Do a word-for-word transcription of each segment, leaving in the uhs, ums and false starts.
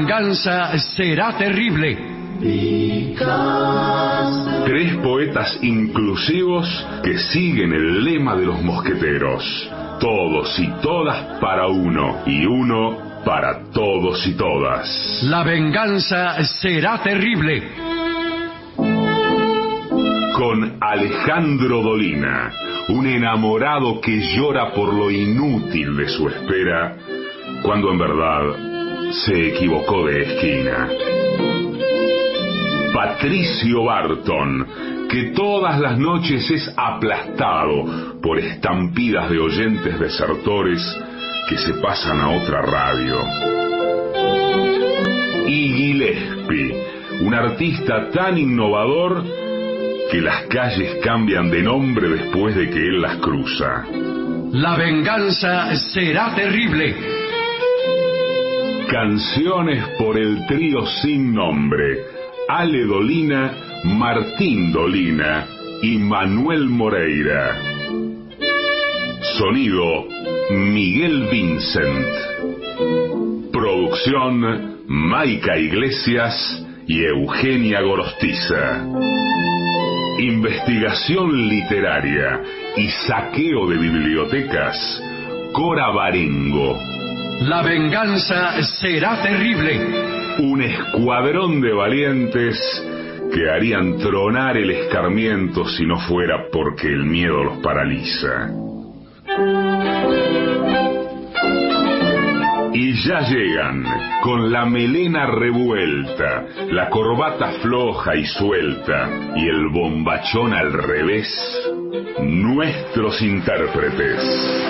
venganza será terrible. Tres poetas inclusivos que siguen el lema de los mosqueteros. Todos y todas para uno, y uno para todos y todas. La venganza será terrible. Con Alejandro Dolina, un enamorado que llora por lo inútil de su espera, cuando en verdad se equivocó de esquina. Patricio Barton, que todas las noches es aplastado por estampidas de oyentes desertores que se pasan a otra radio. Y Gillespie, un artista tan innovador que las calles cambian de nombre después de que él las cruza. La venganza será terrible. Canciones por el trío sin nombre: Ale Dolina, Martín Dolina y Manuel Moreira. Sonido: Miguel Vincent. Producción: Maica Iglesias y Eugenia Gorostiza. Investigación literaria y saqueo de bibliotecas: Cora Barengo. La venganza será terrible. Un escuadrón de valientes que harían tronar el escarmiento si no fuera porque el miedo los paraliza. Y ya llegan, con la melena revuelta, la corbata floja y suelta y el bombachón al revés, nuestros intérpretes.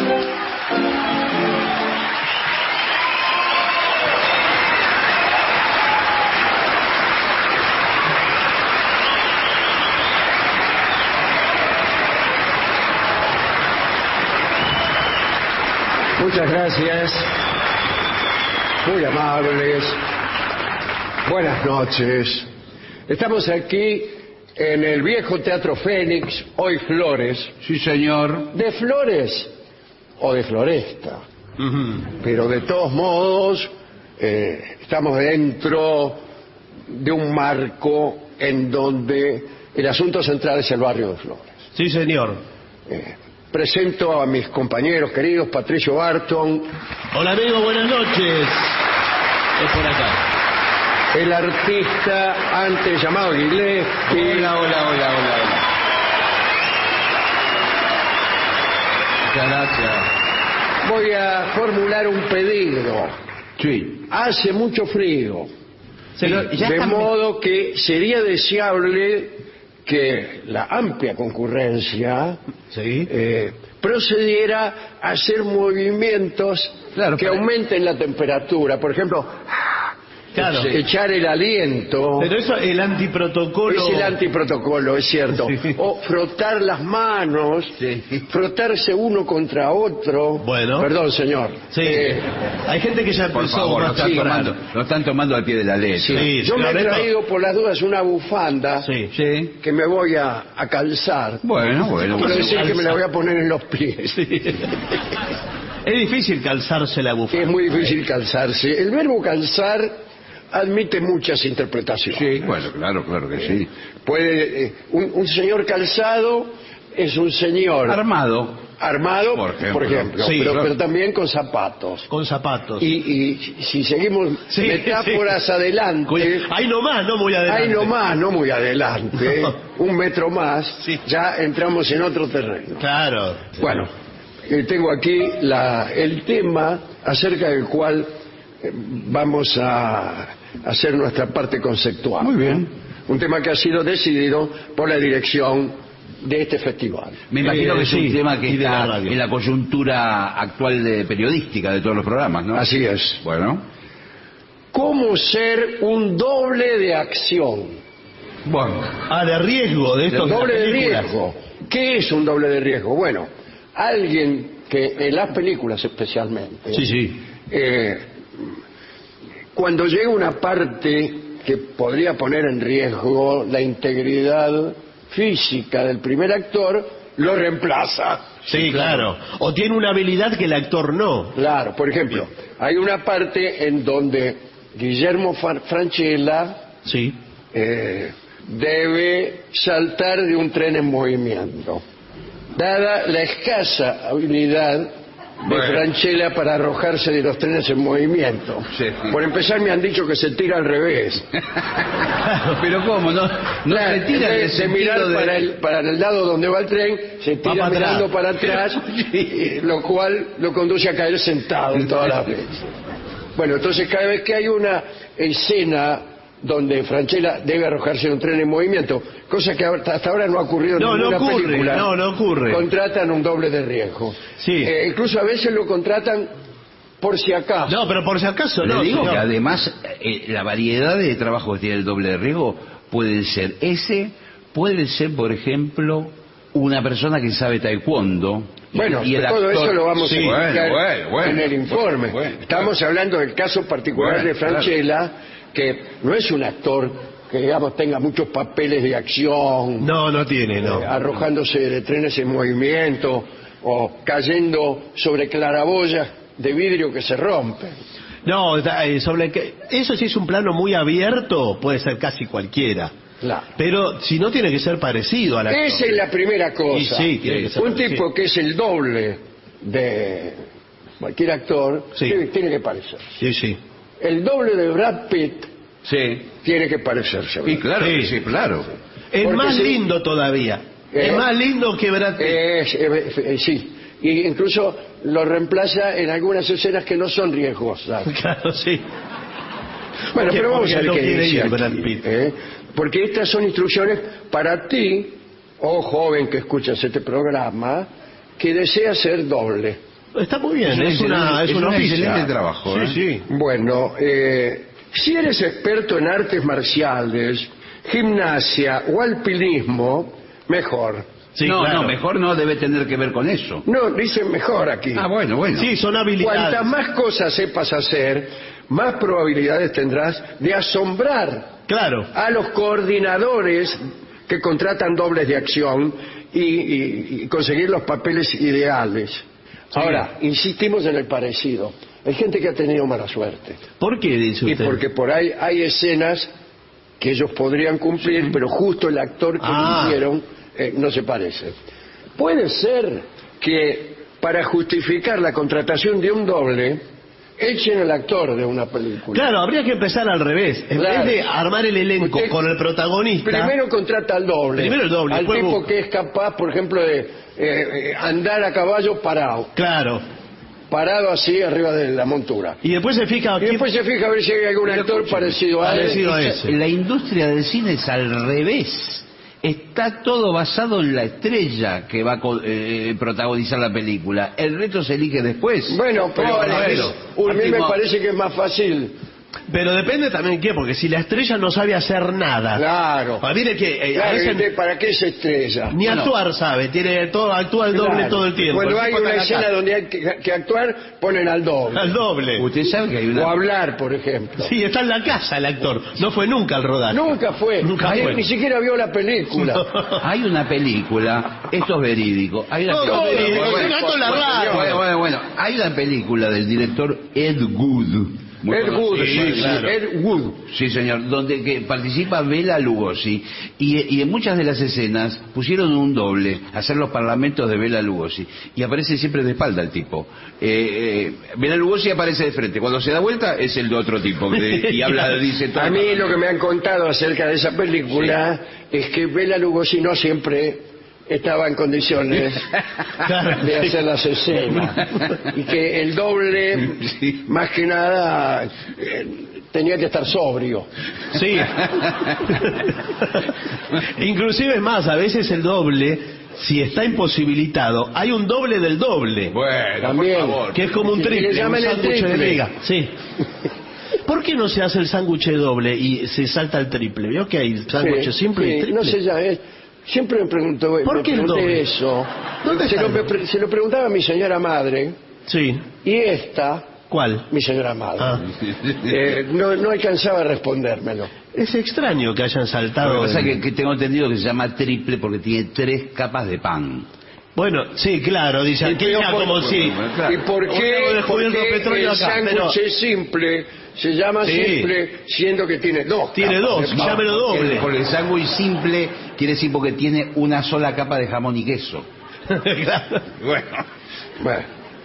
Muchas gracias, muy amables, buenas noches. Estamos aquí en el viejo Teatro Fénix, hoy Flores. Sí, señor. ¿De Flores o de Floresta? Uh-huh. Pero de todos modos, eh, estamos dentro de un marco en donde el asunto central es el barrio de Flores. Sí, señor. Eh, Presento a mis compañeros queridos, Patricio Barton. Hola, amigo, buenas noches. Es por acá. El artista antes llamado Gillespie. Hola, hola, hola, hola, hola. Muchas gracias. Voy a formular un pedido. Sí. Hace mucho frío. Se lo, ya de están... modo que sería deseable que la amplia concurrencia ¿Sí? eh, procediera a hacer movimientos claro, que para... aumenten la temperatura. Por ejemplo, claro. echar el aliento. Pero eso, el antiprotocolo... Es el antiprotocolo, es cierto. Sí. O frotar las manos, sí. frotarse uno contra otro. Bueno. Perdón, señor. Sí. Eh, Hay gente que ya Por empezó favor, más lo están, temprano. tomando, lo están tomando al pie de la letra. sí. Sí, Yo me he Loreto. traído por las dudas una bufanda Sí. Sí. que me voy a, a calzar. Bueno, bueno. Quiero bueno. decir que me la voy a poner en los pies. Sí. Es difícil calzarse la bufanda. Es muy difícil calzarse. El verbo calzar admite muchas interpretaciones. Sí, bueno, claro, claro que sí. Puede, eh, un, un señor calzado es un señor Armado. armado, Por ejemplo. por ejemplo, Sí, pero, claro. pero también con zapatos. Con zapatos. Y, y si seguimos Sí, metáforas sí. adelante, Cuida- Ahí nomás, no muy adelante. ahí nomás, no muy adelante, un metro más, Sí. ya entramos en otro terreno. Claro. Bueno, eh, tengo aquí la, el tema acerca del cual eh, vamos a hacer nuestra parte conceptual. Muy bien. Un tema que ha sido decidido por la dirección de este festival. Me imagino Eh, que es sí, un tema que y de la está radio. en la coyuntura actual de periodística de todos los programas, ¿no? Así es. Bueno. ¿Cómo ser un doble de acción? Bueno. Ah, de riesgo de estos Un doble de películas. riesgo. ¿Qué es un doble de riesgo? Bueno, alguien que en las películas especialmente, Sí, sí. eh, cuando llega una parte que podría poner en riesgo la integridad física del primer actor, lo reemplaza. Sí, claro. O tiene una habilidad que el actor no. Claro, por ejemplo, hay una parte en donde Guillermo Far- Francella Sí. eh, debe saltar de un tren en movimiento, dada la escasa habilidad de Bueno. Francella para arrojarse de los trenes en movimiento. Sí, sí. Por empezar, me han dicho que se tira al revés. Pero ¿cómo? No, no Claro, se tira en en el vez de mirar sentido de... para, el, para el lado donde va el tren, se Va tira para mirando atrás. para atrás, y- lo cual lo conduce a caer sentado todas las veces. Bueno, entonces cada vez que hay una escena donde Francella debe arrojarse de un tren en movimiento, cosa que ahora- hasta ahora no ha ocurrido en No, no ninguna ocurre, película, no, no ocurre. contratan un doble de riesgo. Sí. Eh, incluso a veces lo contratan por si acaso. No, pero por si acaso Le no. digo señor. que además eh, la variedad de trabajo que tiene el doble de riesgo puede ser ese, puede ser, por ejemplo, una persona que sabe taekwondo. Bueno, y el todo actor- eso lo vamos Sí, a explicar bueno, bueno, bueno, en el informe. bueno, bueno, Estamos hablando del caso particular Bueno, de Francella, que no es un actor que, digamos, tenga muchos papeles de acción, No, no tiene, no. eh, arrojándose de trenes en movimiento o cayendo sobre claraboyas de vidrio que se rompen. No, está, eh, sobre que eso sí es un plano muy abierto, puede ser casi cualquiera. Claro. Pero si no tiene que ser parecido a la. Esa es la primera cosa. Y sí, tiene que ser un parecido. tipo que es el doble de cualquier actor Sí. tiene, tiene que parecer. Sí, sí. El doble de Brad Pitt Sí, tiene que parecerse. y claro, Sí. sí, claro. Es Porque más sí. lindo todavía. ¿Eh? Es más lindo que Brad Pitt. Es, eh, eh, sí. Y incluso lo reemplaza en algunas escenas que no son riesgosas. Claro, sí. Bueno, Porque- pero vamos porque a ver no qué quiere dice ir aquí, Brad Pitt. ¿eh? Porque estas son instrucciones para ti, oh joven que escuchas este programa, que desea ser doble. Está muy bien, Es un es, una, excelente- es es un un oficio. excelente trabajo, Sí, ¿eh? sí. Bueno, eh, si eres experto en artes marciales, gimnasia o alpinismo, mejor. Sí, no, claro. no, mejor no debe tener que ver con eso. No, dicen mejor aquí. Ah, bueno, bueno. Sí, son habilidades. Cuantas más cosas sepas hacer, más probabilidades tendrás de asombrar Claro. a los coordinadores que contratan dobles de acción y, y- y conseguir los papeles ideales. Ahora, insistimos en el parecido. Hay gente que ha tenido mala suerte. ¿Por qué dice Y usted? porque por ahí hay escenas que ellos podrían cumplir, pero justo el actor que Ah. hicieron eh, no se parece. Puede ser que para justificar la contratación de un doble, echen al actor de una película. Claro, habría que empezar al revés. En Claro. vez de armar el elenco Usted con el protagonista. Primero contrata al doble. Primero el doble, Al después tipo busca. que es capaz, por ejemplo, de eh, eh, andar a caballo parado. Claro. Parado así arriba de la montura. Y después se fija. Y después se fija a ver si hay algún actor parecido a él. Parecido a ese. La industria del cine es al revés. Está todo basado en la estrella que va a co- eh, protagonizar la película. El resto se elige después. Bueno, pero ¿Cómo a, elegís? mí, a mí me Último- parece que es más fácil. Pero depende también qué, porque si la estrella no sabe hacer nada. Claro. Ah, mire que eh, a Claro, veces ¿y ¿para qué se estrella? ni Bueno. actuar sabe, tiene todo, actúa el doble Claro. todo el tiempo. Cuando El hay tipo una está en la escena casa. donde hay que, que actuar, ponen al doble. Al doble. Usted sabe que hay una... O hablar, por ejemplo. Sí, está en la casa el actor. No fue nunca al rodaje. Nunca fue. Nunca Ni- fue. Ni siquiera vio la película. Hay una película, esto es verídico. Hay una Todo película- verídico, Bueno, venga, esto es la radio. bueno, bueno, bueno. Hay una película del director Ed Wood. Muy Ed Wood, conocido, sí, claro. Ed Wood. Sí, señor, donde que participa Bela Lugosi y, y en muchas de las escenas pusieron un doble, hacer los parlamentos de Bela Lugosi y aparece siempre de espalda el tipo. Eh, eh, Bela Lugosi aparece de frente, cuando se da vuelta es el de otro tipo que- y habla, dice todo. A mí lo que me han contado acerca de esa película es que Bela Lugosi no siempre estaba en condiciones Claro, de sí. hacer las escenas y que el doble, Sí. más que nada, eh, tenía que estar sobrio. Sí. Inclusive es más, a veces el doble, si está imposibilitado, hay un doble del doble. Bueno, También. por favor. Que es como un Y le triple, un llaman el sándwich de triple. miga. Sí. ¿Por qué no se hace el sándwich doble y se salta el triple? ¿Vio que hay sándwiches Sí, simple sí, y triple? no sé ya, eh, siempre me preguntó, ¿Por me qué el pregunté doble? eso. ¿Dónde se, está lo, el doble? se lo preguntaba a mi señora madre Sí. y esta, ¿Cuál? mi señora madre, Ah. eh, no, no alcanzaba a respondérmelo. Es extraño que hayan Lo saltado. que pasa es el- que, que tengo entendido que se llama triple porque tiene tres capas de pan. Bueno, sí, claro, dice Y aquella por- como si... Bueno, claro. ¿Y por Hubiéramos qué, por descubierto qué petróleo el acá, sándwich pero- simple se llama Sí. simple, siendo que tiene dos. Tiene capas dos, de pan. llámelo doble. Porque el sándwich simple quiere decir porque tiene una sola capa de jamón y queso. Claro. Bueno. Bueno.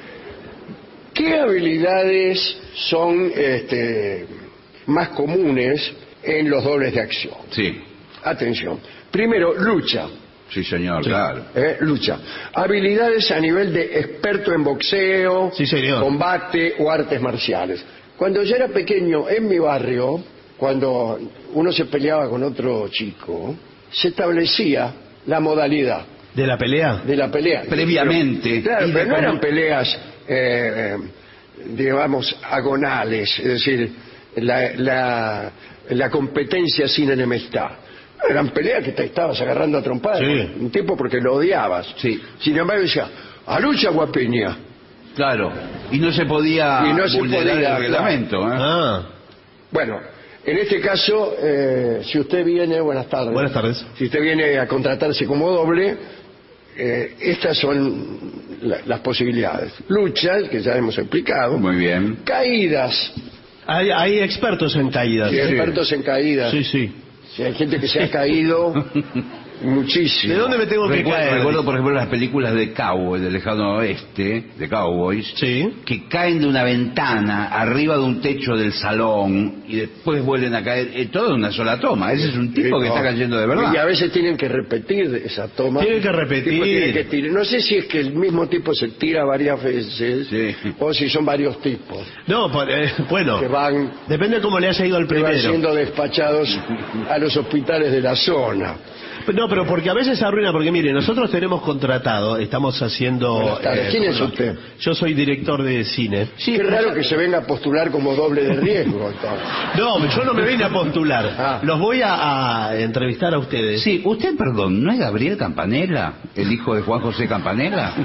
¿Qué habilidades son este, más comunes en los dobles de acción? Sí, Atención. Primero, lucha. sí señor, claro. ¿eh? Lucha. Habilidades a nivel de experto en boxeo, Sí, señor. combate o artes marciales. Cuando yo era pequeño, en mi barrio, cuando uno se peleaba con otro chico, se establecía la modalidad ¿De la pelea? de la pelea. Previamente. Pero, claro, Y pero no después- eran peleas, eh, eh, digamos, agonales, es decir, la, la, la competencia sin enemistad. Eran peleas que te estabas agarrando a trompadas Sí. con un tipo porque lo odiabas. Sí. Sin embargo, decía, a lucha guapiña. Claro. Y no se podía Y no se vulnerar podía, el reglamento. ¿eh? Ah, Bueno, en este caso, eh, si usted viene, buenas tardes. buenas tardes. Si usted viene a contratarse como doble, eh, estas son la- las posibilidades. Luchas, que ya hemos explicado. Muy bien. Caídas. Hay, hay expertos en caídas. Sí, expertos en caídas. Sí, sí. Sí, hay gente que se ha caído muchísimo. ¿De dónde me tengo que Recuerdo, caer? recuerdo, por ejemplo, las películas de cowboy, del lejano oeste, de cowboys, Sí. que caen de una ventana arriba de un techo del salón y después vuelven a caer, eh, todo en una sola toma. Ese es un tipo que Sí, está no. cayendo de verdad. Y a veces tienen que repetir esa toma. Tienen que repetir. El tipo tiene que tirar. No sé si es que el mismo tipo se tira varias veces Sí. o si son varios tipos No, por- eh, bueno, que van, depende de cómo le haya ido al que van primero. siendo despachados a los hospitales de la zona. No, pero porque a veces se arruina, porque mire, nosotros tenemos contratado, estamos haciendo... Buenas tardes. ¿Quién es ¿cómo no? usted? Yo soy director de cine. Qué raro que se venga a postular como doble de riesgo. entonces. No, yo no me vine a postular. Ah. Los voy a, a entrevistar a ustedes. Sí, usted, perdón, ¿no es Gabriel Campanella, el hijo de Juan José Campanella?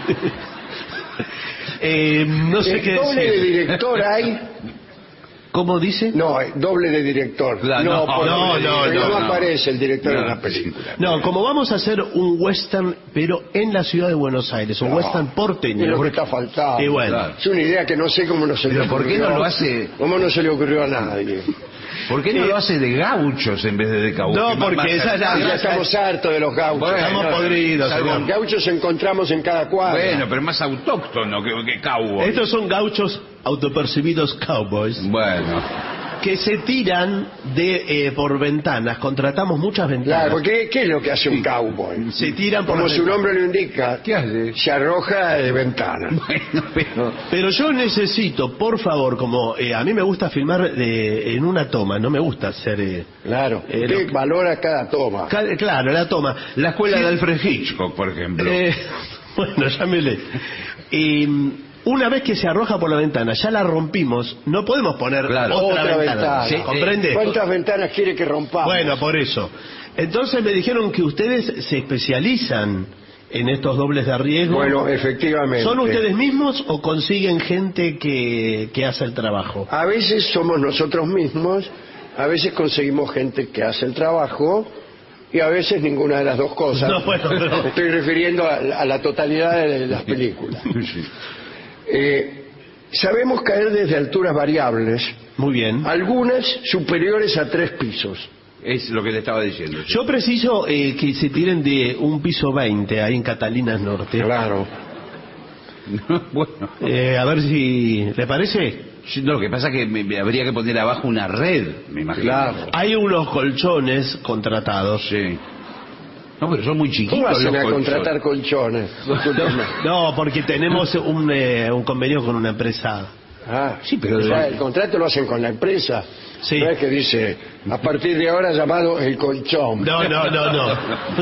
Eh, no sé ¿Eh, qué ¿Doble de decir. director hay? ¿Cómo dice? No, eh, doble de director. Claro, no, por- no, no, porque no, no. aparece el director No. en la película. No, como vamos a hacer un western, pero en la ciudad de Buenos Aires, un No, western porteño. es lo que está faltando. Y bueno, Claro. Es una idea que no sé cómo no se le Pero ¿por qué ocurrió. no lo hace? ¿Cómo no se le ocurrió a nadie? ¿Por qué no lo hace de gauchos en vez de de cowboys? No, Que más- porque más- esa es la- Ya estamos hartos de los gauchos. Bueno, estamos No, podridos, Los señor. gauchos encontramos en cada cuadra. Bueno, pero más autóctono que, que cowboy. Estos son gauchos autopercibidos cowboys Bueno, que se tiran de eh, por ventanas. Contratamos muchas Claro, ventanas. porque ¿qué es lo que hace un cowboy? Se tiran por Como las su ventanas. nombre lo indica, ¿qué hace? se arroja de ventana. Bueno, pero... Pero yo necesito, por favor, como eh, a mí me gusta filmar de- en una toma, no me gusta hacer... eh, Claro, Eh, usted lo- valora cada toma. ca- claro, la toma. La escuela Sí. de Alfred Hitchcock, por ejemplo. Eh, bueno, llámele. Y una vez que se arroja por la ventana, ya la rompimos, no podemos poner Claro. otra, Otra ventana. ventana. Sí, ¿Comprende? ¿Cuántas ventanas quiere que rompamos? Bueno, por eso. Entonces me dijeron que ustedes se especializan en estos dobles de riesgo. Bueno, efectivamente. ¿Son ustedes mismos o consiguen gente que, que hace el trabajo? A veces somos nosotros mismos, a veces conseguimos gente que hace el trabajo y a veces ninguna de las dos cosas. No, bueno, pero- Estoy refiriendo a, a la totalidad de las películas. Sí. Eh, sabemos caer desde alturas variables, Muy bien. algunas superiores a tres pisos. Es lo que le estaba diciendo. sí. Yo preciso eh, que se tiren de un piso veinte ahí en Catalinas Norte. Claro. Bueno, Eh, a ver si... ¿Le parece? sí, no, lo que pasa es que me- me habría que poner abajo una red, me imagino. Claro. Hay unos colchones contratados. Sí. No, pero son muy chiquitos ¿Cómo hacen los a colchones. contratar colchones? Discúlpeme. No, porque tenemos un, eh, un convenio con una empresa. Ah, Sí, pero- o sea, el contrato lo hacen con la empresa. Sí. No es que dice, a partir de ahora llamado el colchón. No, no, no, no.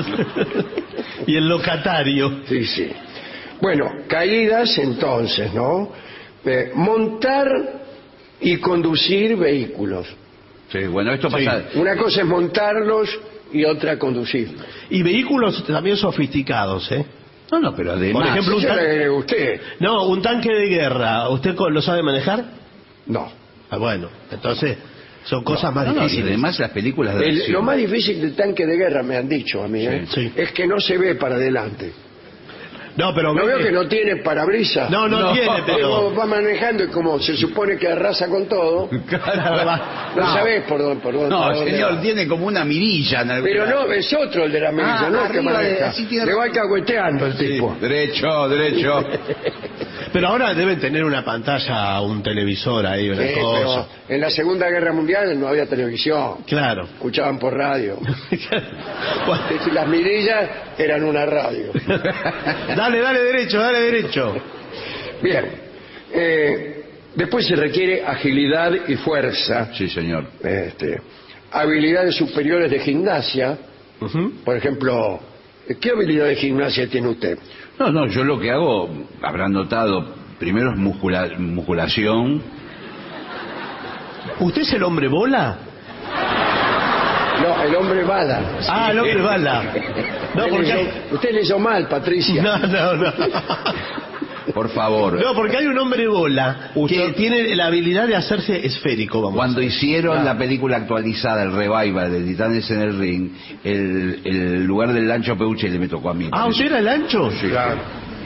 Y el locatario. Sí, sí. Bueno, caídas entonces, ¿no? Eh, montar y conducir vehículos. Sí, bueno, esto Sí. pasa... Una cosa es montarlos y otra conducirlos. Y vehículos también sofisticados, ¿eh? No, no, pero además... Por ejemplo, un Yo le tan- agregué usted. No, un tanque de guerra. ¿Usted co- lo sabe manejar? No. Ah, bueno, entonces son cosas más No, no, y difíciles. además las películas de El- acción. lo más difícil del tanque de guerra, me han dicho a mí, ¿eh? Sí. es que no se ve para adelante. No, pero ¿No veo mire- que no tiene parabrisas? No, no, No. tiene, Pero pero... va manejando y como se supone que arrasa con todo, no, sabés por dónde, por dónde, No, por dónde señor, va. tiene como una mirilla en algún Pero lado. no, es otro el de la mirilla, Ah, no el que arriba de- maneja. así tiene Le va razón. cagueteando el tipo. Derecho, derecho. Pero ahora deben tener una pantalla, un televisor ahí, una Sí, cosa. pero en la Segunda Guerra Mundial no había televisión, Claro. escuchaban por radio. Bueno, Y las mirillas eran una radio. dale, dale derecho, dale derecho. Bien. Eh, después se requiere agilidad y fuerza. Sí, señor. Este, habilidades superiores de gimnasia. Ujú. Por ejemplo, ¿qué habilidad de gimnasia tiene usted? No, no, yo lo que hago, habrán notado, primero es muscula- musculación. ¿Usted es el hombre bola? No, el hombre bala. Ah, el hombre bala. No, usted, porque le hay... hizo, usted le hizo mal, Patricia. No, no, no. Por favor. No, porque hay un hombre bola que Usted- tiene la habilidad de hacerse esférico, vamos. Cuando hicieron Ah. la película actualizada, el revival de Titanes en el Ring, el, el lugar del Lancho Peuche me tocó a mí. Ah, ¿usted era el ancho? Sí. Claro.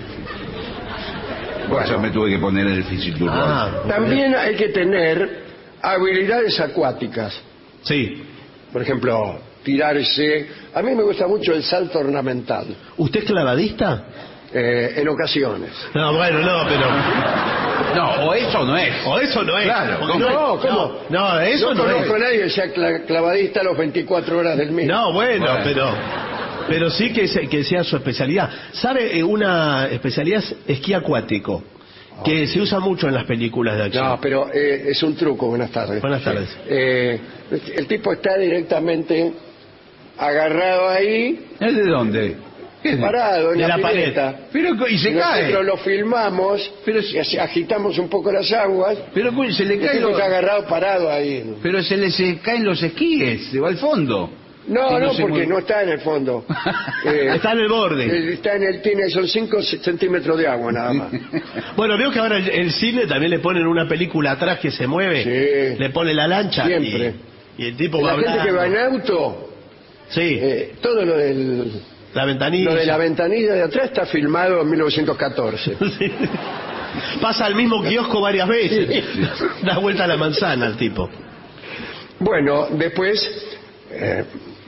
Por eso me tuve que poner el fisiturno. Ah, También hay que tener habilidades acuáticas. sí. Por ejemplo, tirarse. A mí me gusta mucho el salto ornamental. ¿Usted es clavadista? eh, en ocasiones. No, bueno, no, pero... No, o eso no es. O eso no es. Claro, porque ¿cómo? No, es- ¿cómo? No, no, eso no no, conozco a es. nadie que sea cla- clavadista a los veinticuatro horas del mes. No, bueno, Bueno. pero... Pero sí que, se- que sea su especialidad. ¿Sabe? Eh, Una especialidad es esquí acuático, que se usa mucho en las películas de acción. No, pero eh, es un truco. Buenas tardes. Buenas tardes. Eh, el tipo está directamente agarrado ahí, ¿Es de dónde? ¿Qué es de- parado en De la, la pared. pileta. Pero y se Y cae. nosotros lo filmamos, Pero y así agitamos un poco las aguas. Pero coño, se le El cae tipo lo- está agarrado parado ahí. Pero se le se caen los esquíes, se va al fondo. No, Si no, se porque mueve. no está en el fondo. Eh, Está en el borde. eh, Está en el, tiene, son cinco centímetros de agua nada más. Bueno, veo que ahora el, el cine también le ponen una película atrás que se mueve. Sí. Le pone la lancha. Siempre. Y, y el tipo va La gente que va en hablando. auto, Sí, eh, todo lo del la ventanilla. lo de la ventanilla de atrás está filmado en mil novecientos catorce. Sí. Pasa al mismo kiosco varias veces. Da vuelta a la manzana al tipo. Bueno, después eh,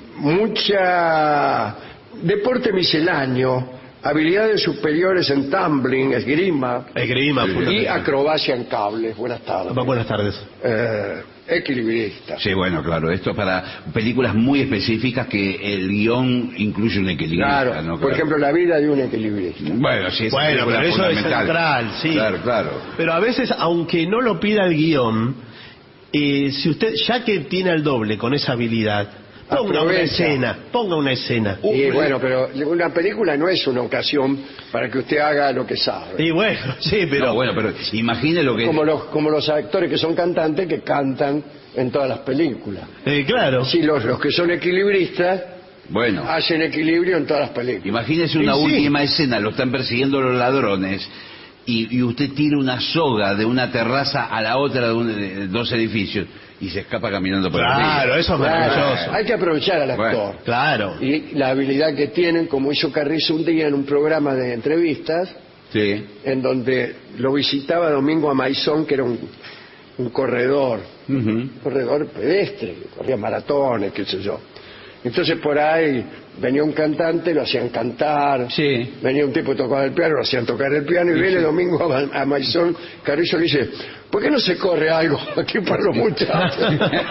mucha deporte misceláneo, habilidades superiores en tumbling, esgrima Esgrima. Sí. puta y que- acrobacia en cables. Buenas tardes. Buenas tardes. Eh, equilibrista. Sí, bueno, claro, esto es para películas muy específicas que el guión incluye un equilibrio. Claro, ¿no? por Claro. ejemplo, la vida de un equilibrista. Bueno, sí, esa Bueno, película pero eso es fundamental. central, sí. Claro, claro. Pero a veces, aunque no lo pida el guión, eh, si usted, ya que tiene al doble con esa habilidad, ponga una Aprovecha. escena, ponga una escena. Y bueno, pero una película no es una ocasión para que usted haga lo que sabe. Y bueno, sí, pero... No, bueno, pero imagine lo que... Como los, como los actores que son cantantes que cantan en todas las películas. eh, claro. Si los, los que son equilibristas Bueno, hacen equilibrio en todas las películas. imagínese una Y sí. última escena, lo están persiguiendo los ladrones y, y usted tira una soga de una terraza a la otra de, un- de dos edificios y se escapa caminando por Claro, arriba. eso es Claro, maravilloso. hay que aprovechar al actor. Bueno. Claro. Y la habilidad que tienen, como hizo Carrizo un día en un programa de entrevistas, Sí. en donde lo visitaba Domingo Amaizón, que era un, un corredor, Ujú. un corredor pedestre, que corría maratones, qué sé yo. Entonces por ahí venía un cantante, lo hacían cantar, Sí. venía un tipo que tocaba el piano, lo hacían tocar el piano, y viene Domingo Ama- Amaizón, Carrizo le dice, ¿por qué no se corre algo aquí para los muchachos?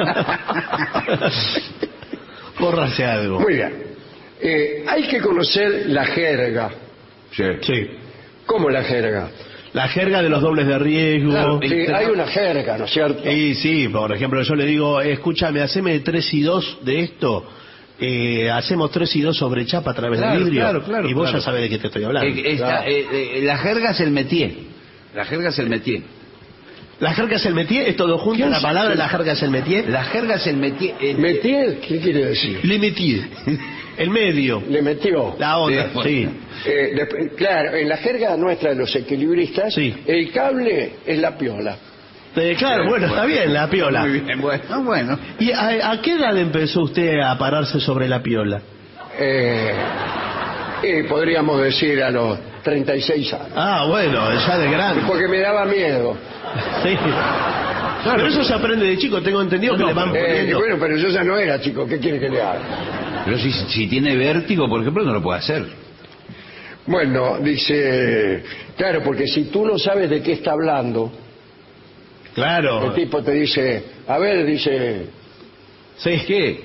Córrase algo. Muy bien. Eh, hay que conocer la jerga. Sí. Sí. ¿Cómo la jerga? La jerga de los dobles de riesgo. Claro, Sí, hay una jerga, ¿no es cierto? Y sí, por ejemplo, yo le digo, eh, escúchame, haceme tres y dos de esto. Eh, hacemos tres y dos sobre chapa a través Claro, del vidrio. claro, claro, y vos claro. ya sabés de qué te estoy hablando. Eh, esta- Claro. eh, eh, la jerga es el métier. La jerga es el métier. La jerga es el métier, es todo junto, ¿Qué la es? palabra la jerga es el métier. La jerga es el métier. eh, ¿Metier? ¿Qué quiere decir? Le métier. El medio. Le metió. La onda, Sí, bueno. sí. Eh, después- claro, en la jerga nuestra de los equilibristas, Sí. el cable es la piola. Eh, claro, bueno, está bien, la piola. Muy bien, bueno, bueno. ¿Y a, a qué edad empezó usted a pararse sobre la piola? Eh, y podríamos decir a los treinta y seis años. Ah, bueno, ya de grande. Porque me daba miedo. Sí. Pero eso se aprende de chico, tengo entendido que le van Eh, poniendo. bueno, pero yo ya no era chico, ¿qué quiere que le haga? Pero si, si tiene vértigo, por ejemplo, no lo puede hacer. Bueno, dice, claro, porque si tú no sabes de qué está hablando, Claro. el tipo te dice, a ver, dice, Sí. ¿Qué?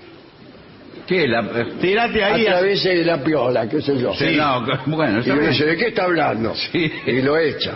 ¿Qué? La, eh, Tírate ahí. a- atravese la piola, qué sé yo. sí, no, bueno, Y está uno bien. dice, ¿de qué está hablando? Sí. Y lo echan.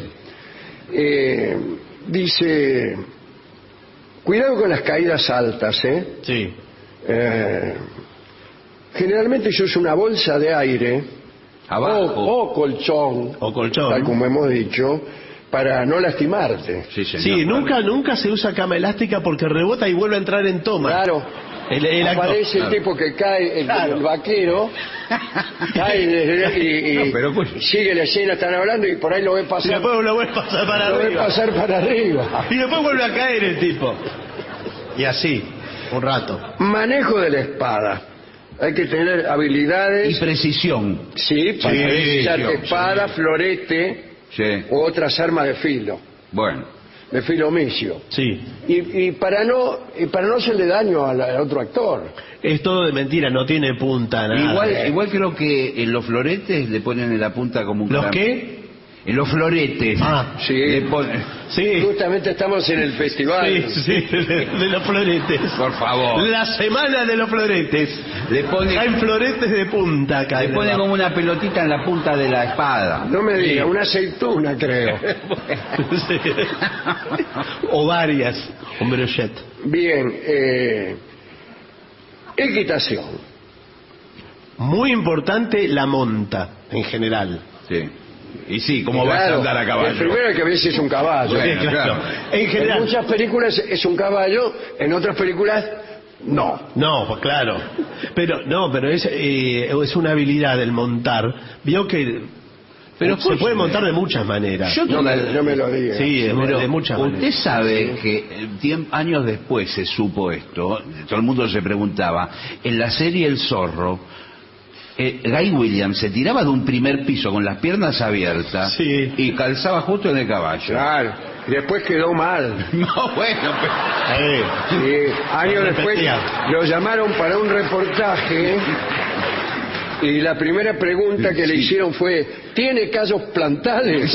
Eh, dice, cuidado con las caídas altas, ¿eh? Sí. Eh, generalmente yo uso una bolsa de aire Abajo. o, o colchón, O colchón. tal como hemos dicho, para no lastimarte. Sí, señor. Sí, nunca, nunca se usa cama elástica porque rebota y vuelve a entrar en toma. Claro, El, el acto- aparece el claro. tipo que cae, el, Claro. el vaquero, cae desde- y, y No, pero pues- sigue la escena, están hablando y por ahí lo ve Y pasar, después lo vuelve a pasar para lo ve arriba. pasar para arriba. Y después vuelve a caer el tipo. Y así, un rato. Manejo de la espada. Hay que tener Y habilidades, precisión. sí, para Sí, utilizar sí, espada, florete Sí. u otras armas de filo, Bueno. de filo misio. Sí. Y, y para no y para no hacerle daño al, al otro actor. Es todo de mentira, no tiene punta, nada. Igual, igual creo que en los floretes le ponen en la punta como un ¿Los caram- qué? En los floretes. Ah, Sí. Le ponen... Sí. Justamente estamos en el festival. Sí, sí, de, de los floretes. Por favor. La semana de los floretes. Le ponen, Hay floretes de punta acá. le en ponen el- como una pelotita en la punta de la espada. No me diga, una aceituna creo. Sí. O varias. Un brochet. Bien, eh, equitación. Muy importante la monta, en general. Sí. Y sí, ¿cómo vas a Claro, andar a el caballo? primero que ves es un caballo. Bueno, Sí, claro. claro. En En general. muchas películas es un caballo, en otras películas no. No, pues claro. Pero no, pero es, eh, es una habilidad el montar. Vio que Pero se escúcheme. puede montar de muchas maneras. Yo No me, toda- no me lo digas. Sí, de, Pero de muchas usted maneras. sabe que eh, tiem- años después se supo esto, todo el mundo se preguntaba, en la serie El Zorro, eh, Guy Williams se tiraba de un primer piso con las piernas abiertas Sí. y calzaba justo en el caballo. Claro, y después quedó mal. No, bueno, pero... Eh, Sí, años después Repetía. lo llamaron para un reportaje y la primera pregunta que le Sí. hicieron fue, ¿tiene callos plantales? Y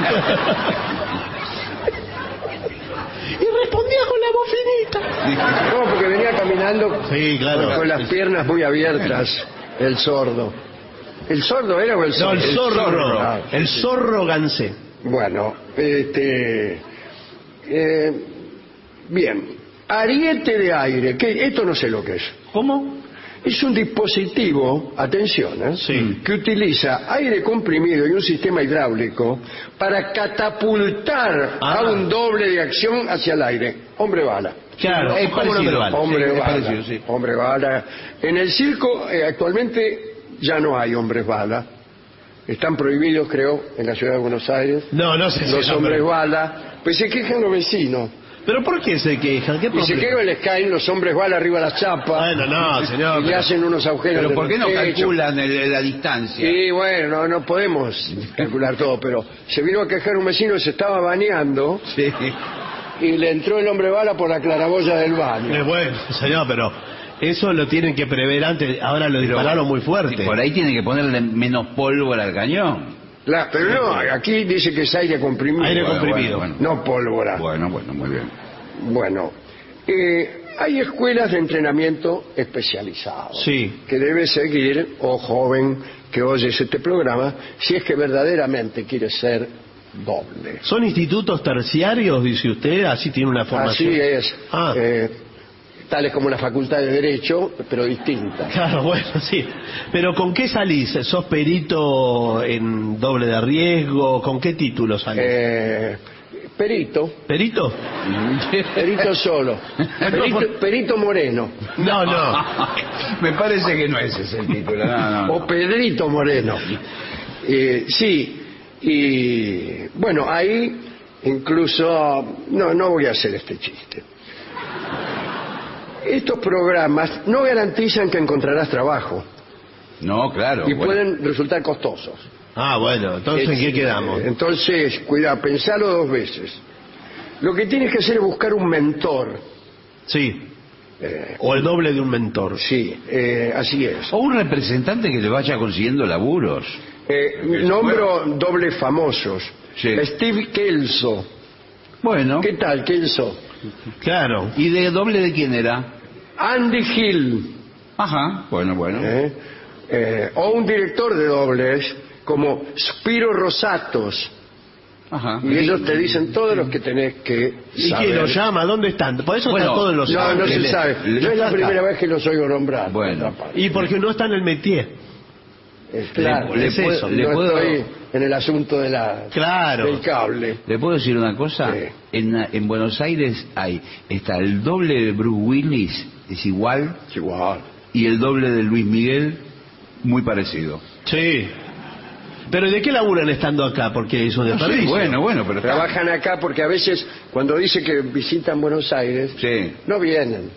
respondía con la voz finita. No, porque venía caminando Sí, claro. con las piernas muy abiertas, el sordo. ¿El sordo era o el No, sordo? el zorro. Ah, El zorro gansé. Bueno, este... eh, bien, ariete de aire, que esto no sé lo que es. ¿Cómo? Es un dispositivo, atención, ¿eh? Sí. que utiliza aire comprimido y un sistema hidráulico para catapultar Ah. a un doble de acción hacia el aire. Hombre bala. Claro, Es es como parecido. lo verbal. Hombre es bala. parecido, sí. Hombre bala. En el circo eh, actualmente ya no hay hombres bala. Están prohibidos, creo, en la ciudad de Buenos Aires. No, no sé si Los no, hombres pero- bala. Pues se quejan los vecinos. ¿Pero por qué se quejan? ¿Qué Y se problema? quejan, les caen los hombres bala arriba de las chapas. Bueno, no, señor. Y le pero- hacen unos agujeros Pero en ¿por el qué no techo. calculan el- la distancia? Sí, bueno, no, no podemos calcular todo, pero se vino a quejar un vecino, se estaba bañando Sí. y le entró el hombre bala por la claraboya del Eh, baño. bueno, señor, pero eso lo tienen que prever antes. Ahora lo dispararon muy fuerte. Por ahí tiene que ponerle menos pólvora al cañón. La- pero no, aquí dice que es aire comprimido. Aire Bueno, comprimido. bueno, bueno. No pólvora. Bueno, bueno, muy bien. Bueno, eh, hay escuelas de entrenamiento especializados Sí. que debe seguir, o joven que oyes este programa, si es que verdaderamente quiere ser doble. ¿Son institutos terciarios, dice usted? Así tiene una formación. Así es. Ah. Eh, tales como la Facultad de Derecho, pero distinta. Claro, bueno, sí. Pero ¿con qué salís? ¿Sos perito en doble de riesgo? ¿Con qué título salís? Eh, perito, ¿Perito? perito solo. Perito, perito Moreno. No, no. Me parece que no ese es el título. No, no, no. O Pedrito Moreno. Eh, sí, y bueno, ahí incluso... No, no voy a hacer este chiste. Estos programas no garantizan que encontrarás trabajo No, claro. y bueno. pueden resultar costosos. Ah, bueno, entonces ¿en qué quedamos? Entonces, cuidado, pensalo dos veces. Lo que tienes que hacer es buscar un mentor. Sí. O el doble de un mentor. Sí, eh, así es. O un representante que le vaya consiguiendo laburos. Eh, nombro dobles famosos. Sí. Steve Kelso. Bueno. ¿Qué tal, Kelso? Claro. ¿Y de doble de quién era? Andy Hill. Ajá, bueno, bueno. ¿eh? Eh, o un director de dobles como Spiro Rosatos. Ajá. Y ellos te dicen todos los que tenés que ¿Y saber. quién lo llama? ¿Dónde están? Por eso Bueno, están todos los No, no se Le- sabe. le- Yo es la está primera acá. vez que los oigo nombrar. Bueno. Y porque no está en el métier. Eh, claro, le es puedo- eso. le no puedo- estoy en el asunto de la Claro. del cable. ¿Le puedo decir una cosa? Sí. En, en Buenos Aires hay, está el doble de Bruce Willis, es igual, Es igual. y el doble de Luis Miguel, muy parecido. Sí. Pero ¿de qué laburan estando acá? Porque es un No sé, desperdicio. bueno, bueno, pero está- Trabajan acá porque a veces cuando dice que visitan Buenos Aires, Sí. no vienen.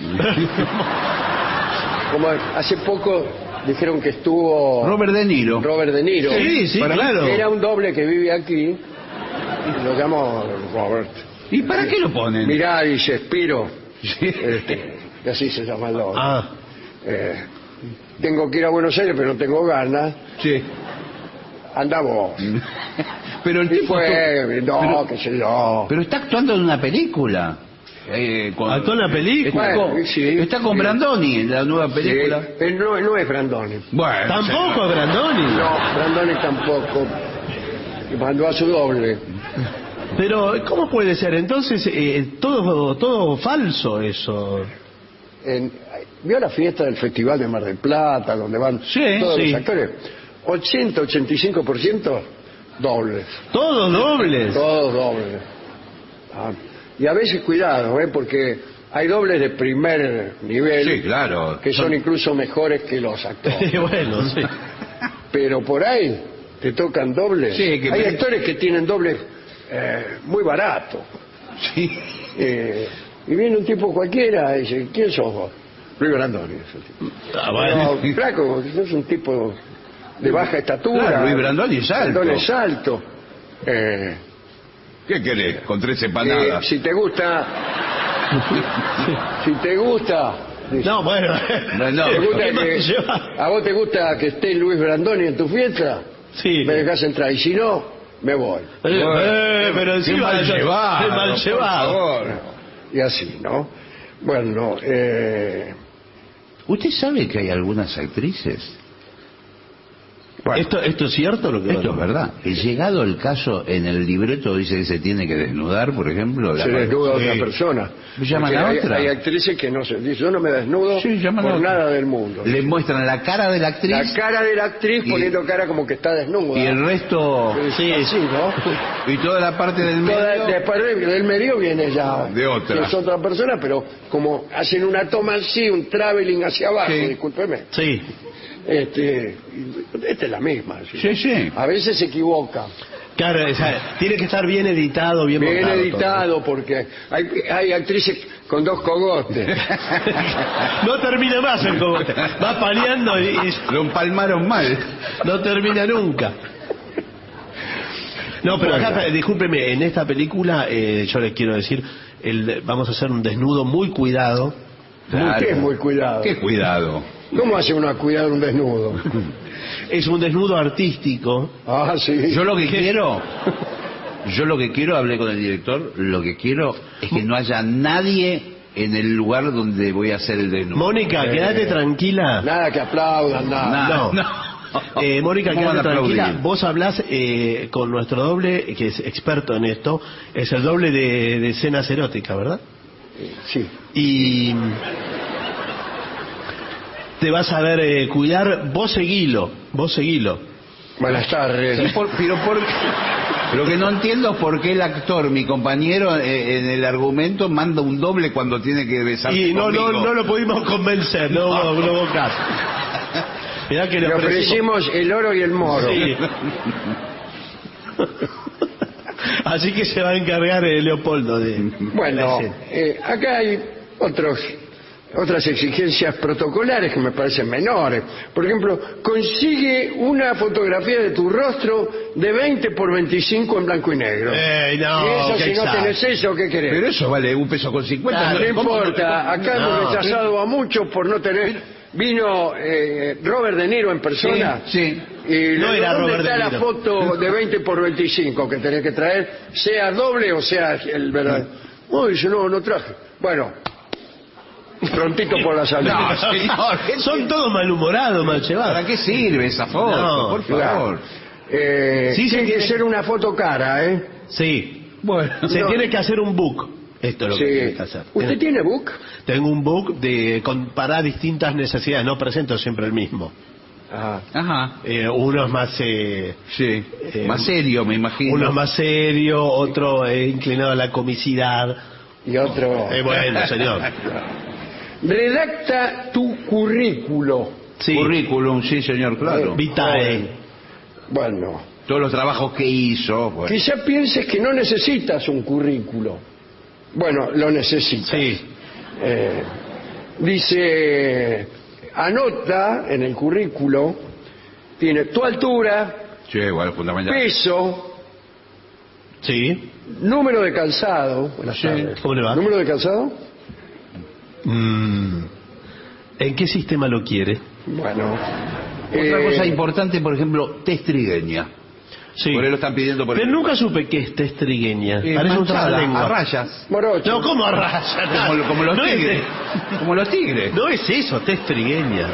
Como hace poco dijeron que estuvo Robert De Niro. Robert De Niro. Sí, sí, Para mí claro. Era un doble que vive aquí. Y lo llamo Robert. ¿Y para qué lo ponen? Mirá, dice Spiro. Sí. Este, y así se llama el doble. Ah, Eh, tengo que ir a Buenos Aires, pero no tengo ganas. Sí. Anda vos. Pero el Y tipo... fue, no, pero, qué sé yo. pero está actuando en una película. Eh, con- ¿Actuó en la película? Está, Bueno, con, sí, está con sí. Brandoni en la nueva Sí, película. él no, no es Brandoni. Bueno, tampoco es Brandoni. No, Brandoni tampoco. Mandó a su doble. Pero ¿cómo puede ser? Entonces eh, todo todo falso eso. En, ¿Vio la fiesta del Festival de Mar del Plata, donde van Sí, todos sí. los actores? ochenta, ochenta y cinco por ciento dobles. Todos dobles. Todos dobles. Ah, y a veces cuidado, ¿eh? Porque hay dobles de primer nivel sí, claro. que son incluso mejores que los actores. Bueno, sí. Pero por ahí te tocan dobles. Sí, que hay me- actores que tienen dobles eh, muy baratos. Sí. Eh, y viene un tipo cualquiera y dice, ¿quién sos vos? Luis Brandoni. es el tipo. Ah, bueno. Pero, flaco, no es un tipo de baja estatura. Claro, Luis Brandoni es alto. Brandoni es alto. Eh, ¿Qué querés? Con tres eh, empanadas. si te gusta, si te gusta, dice, No, bueno. No, no. ¿te gusta ¿Qué más que- lleva? ¿a vos te gusta que esté Luis Brandoni en tu fiesta? Sí. Me dejás entrar y si no, me voy. Eh, eh, pero Qué encima mal llevado, qué mal por llevado. favor. Y así, ¿no? Bueno, eh, ¿Usted sabe que hay algunas actrices? bueno, ¿Esto, ¿Esto es cierto lo que Esto es verdad. He llegado el caso, en el libreto dice que se tiene que desnudar, por ejemplo. la- se desnuda Sí. otra persona. Llaman Porque a hay, otra. hay actrices que no se dicen, yo no me desnudo Sí, llaman a por otra. nada del mundo. Le muestran la cara de la actriz La cara de la actriz Y- poniendo cara como que está desnuda. y el resto... Sí, sí, ¿no? Y toda la parte del medio... Toda- después de- del medio viene ya De otra. que es otra persona, pero como hacen una toma así, un traveling hacia abajo, Sí. discúlpeme. Sí. Este, esta es la misma. ¿sí? Sí, sí. A veces se equivoca. Claro, o sea, tiene que estar bien editado, bien, Bien montado editado, porque hay, hay actrices con dos cogotes. todo. No termina más el cogote. Va paneando y, y Lo empalmaron mal. no termina nunca. No, pero acá, discúlpeme, en esta película eh, yo les quiero decir, el, vamos a hacer un desnudo muy cuidado. Claro. ¿Qué es muy cuidado? Qué cuidado. ¿Cómo hace uno a cuidar un desnudo? Es un desnudo artístico. Ah, sí. Yo lo que quiero... Yo lo que quiero, hablé con el director, lo que quiero es que no haya nadie en el lugar donde voy a hacer el desnudo. Mónica, Eh, quédate tranquila. Nada que aplaudan, nada. Nada, no. Eh, Mónica, ¿Cómo quédate van a tranquila. aplaudir? Vos hablás eh, con nuestro doble, que es experto en esto. Es el doble de, de escenas eróticas, ¿verdad? Sí. Y te vas a ver eh, cuidar. Vos seguilo, vos seguilo. Buenas tardes. Sí, por- pero por, lo que no entiendo es por qué el actor, mi compañero, eh, en el argumento manda un doble cuando tiene que besarse Y no, no, conmigo. no lo pudimos convencer, no hubo, no hubo caso. Mirá que le Le ofrecimos. ofrecimos el oro y el moro. Sí. Así que se va a encargar eh, Leopoldo de. Bueno, de la escena. eh, acá hay otros otras exigencias protocolares que me parecen menores. Por ejemplo, consigue una fotografía de tu rostro de veinte por veinticinco en blanco y negro. Eh, no, y eso, qué si no exagerado. tenés eso, ¿qué querés? Pero eso vale un peso con cincuenta. no ¿Cómo? importa, acá No, hemos rechazado a muchos por no tener... Vino eh, Robert De Niro en persona. Sí, sí. Y No le era digo, ¿dónde Robert está De la Niro? foto de veinte por veinticinco que tenés que traer? Sea doble o sea el verdadero. Oh, dice, no, no traje. Bueno, prontito por la salida. No, señor. Son todos malhumorados, mal ¿Para llevados. qué sirve esa foto? No, por Claro. favor. Eh, Sí, tiene sí, que sí. ser una foto cara, ¿eh? Sí. Bueno. Se No. tiene que hacer un book. Esto es lo que tiene Sí. que hacer. ¿Usted tiene book? Tengo un book de comparar distintas necesidades. No presento siempre el mismo. Ajá. Ajá. Eh, uno es más... eh, Sí. Eh, Más serio, me imagino. uno es más serio, otro es inclinado a la comicidad. Y otro... Eh, bueno, señor. Redacta tu currículo. Sí. Currículum, sí, señor, claro. Vitae. Bueno, Todos los trabajos que hizo. Bueno. quizá pienses que no necesitas un currículo. Bueno, lo necesitas. Sí. Eh, dice, anota en el currículo, tiene tu altura, Sí, igual, fundamental. peso, Sí. número de calzado. Buenas Sí. tardes. ¿Cómo le va? ¿Número de calzado? Mm. ¿En qué sistema lo quiere? Bueno. Otra eh, cosa importante, por ejemplo, testrigueña. Sí. Por ahí lo están pidiendo por Pero ejemplo. nunca supe qué es testrigueña. Eh, Parece un manchada, trabalengua. a rayas. Morocho. No, ¿cómo a rayas? Como, como los No es- tigres. Como los tigres. No es eso, testrigueña.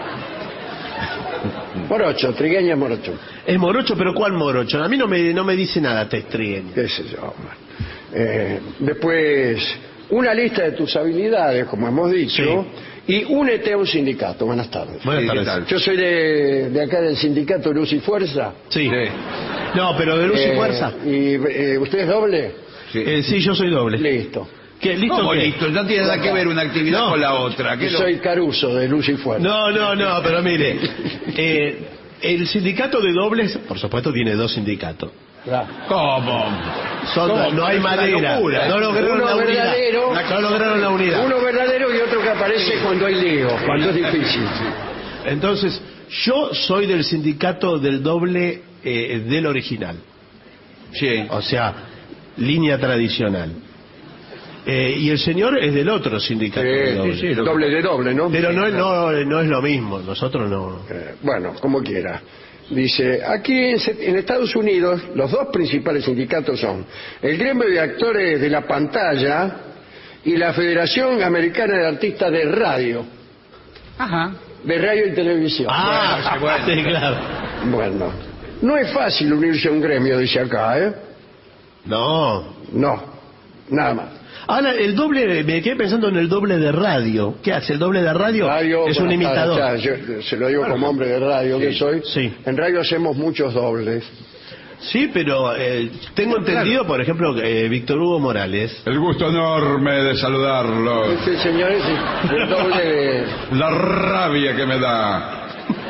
Morocho, trigueña morocho. Es morocho, pero ¿cuál morocho? A mí no me, no me dice nada testrigueña. Qué sé yo. Eh, después, una lista de tus habilidades, como hemos dicho, y únete a un sindicato. Buenas tardes. Buenas Sí, ¿qué tardes. tal? Yo soy de, de acá del sindicato Luz y Fuerza. Sí. Sí. No, pero de luz y Eh, fuerza. ¿Y eh, usted es doble? Sí. Eh, sí, yo soy doble. Listo. ¿Qué, ¿Listo ¿Cómo qué? listo? No tiene nada que ver una actividad No. con la otra. ¿Qué Yo lo- soy Caruso de Luz y Fuerza. No, no, no, pero mire. eh, el sindicato de dobles, por supuesto, tiene dos sindicatos. Claro. ¿Cómo? Son ¿Cómo? dos, no hay Es una madera. locura. No lograron Uno la unidad. verdadero. No lograron la unidad. Uno verdadero y otro que aparece cuando hay lío, cuando es difícil. Entonces, yo soy del sindicato del doble eh, del original. Sí. O sea, línea tradicional. Eh, y el señor es del otro sindicato de doble. sí, lo- Doble de doble, ¿no? Pero no, no, no es lo mismo. Nosotros no. Eh, bueno, como quiera. Dice, aquí en, se- en Estados Unidos los dos principales sindicatos son el gremio de actores de la pantalla y la Federación Americana de Artistas de Radio, Ajá. de radio y televisión. Ah, Bueno, sí, sí, claro. Bueno, no es fácil unirse a un gremio, dice acá, ¿eh? No. No, nada más. Ahora, el doble, me quedé pensando en el doble de radio. ¿Qué hace? El doble de radio, Radio, es un bueno, imitador. está- está, yo se lo digo como hombre de radio que soy. sí. En radio hacemos muchos dobles. Sí, pero eh, tengo entendido, por ejemplo, que eh, Víctor Hugo Morales. El gusto enorme de saludarlo. Este señor es el doble de... La rabia que me da.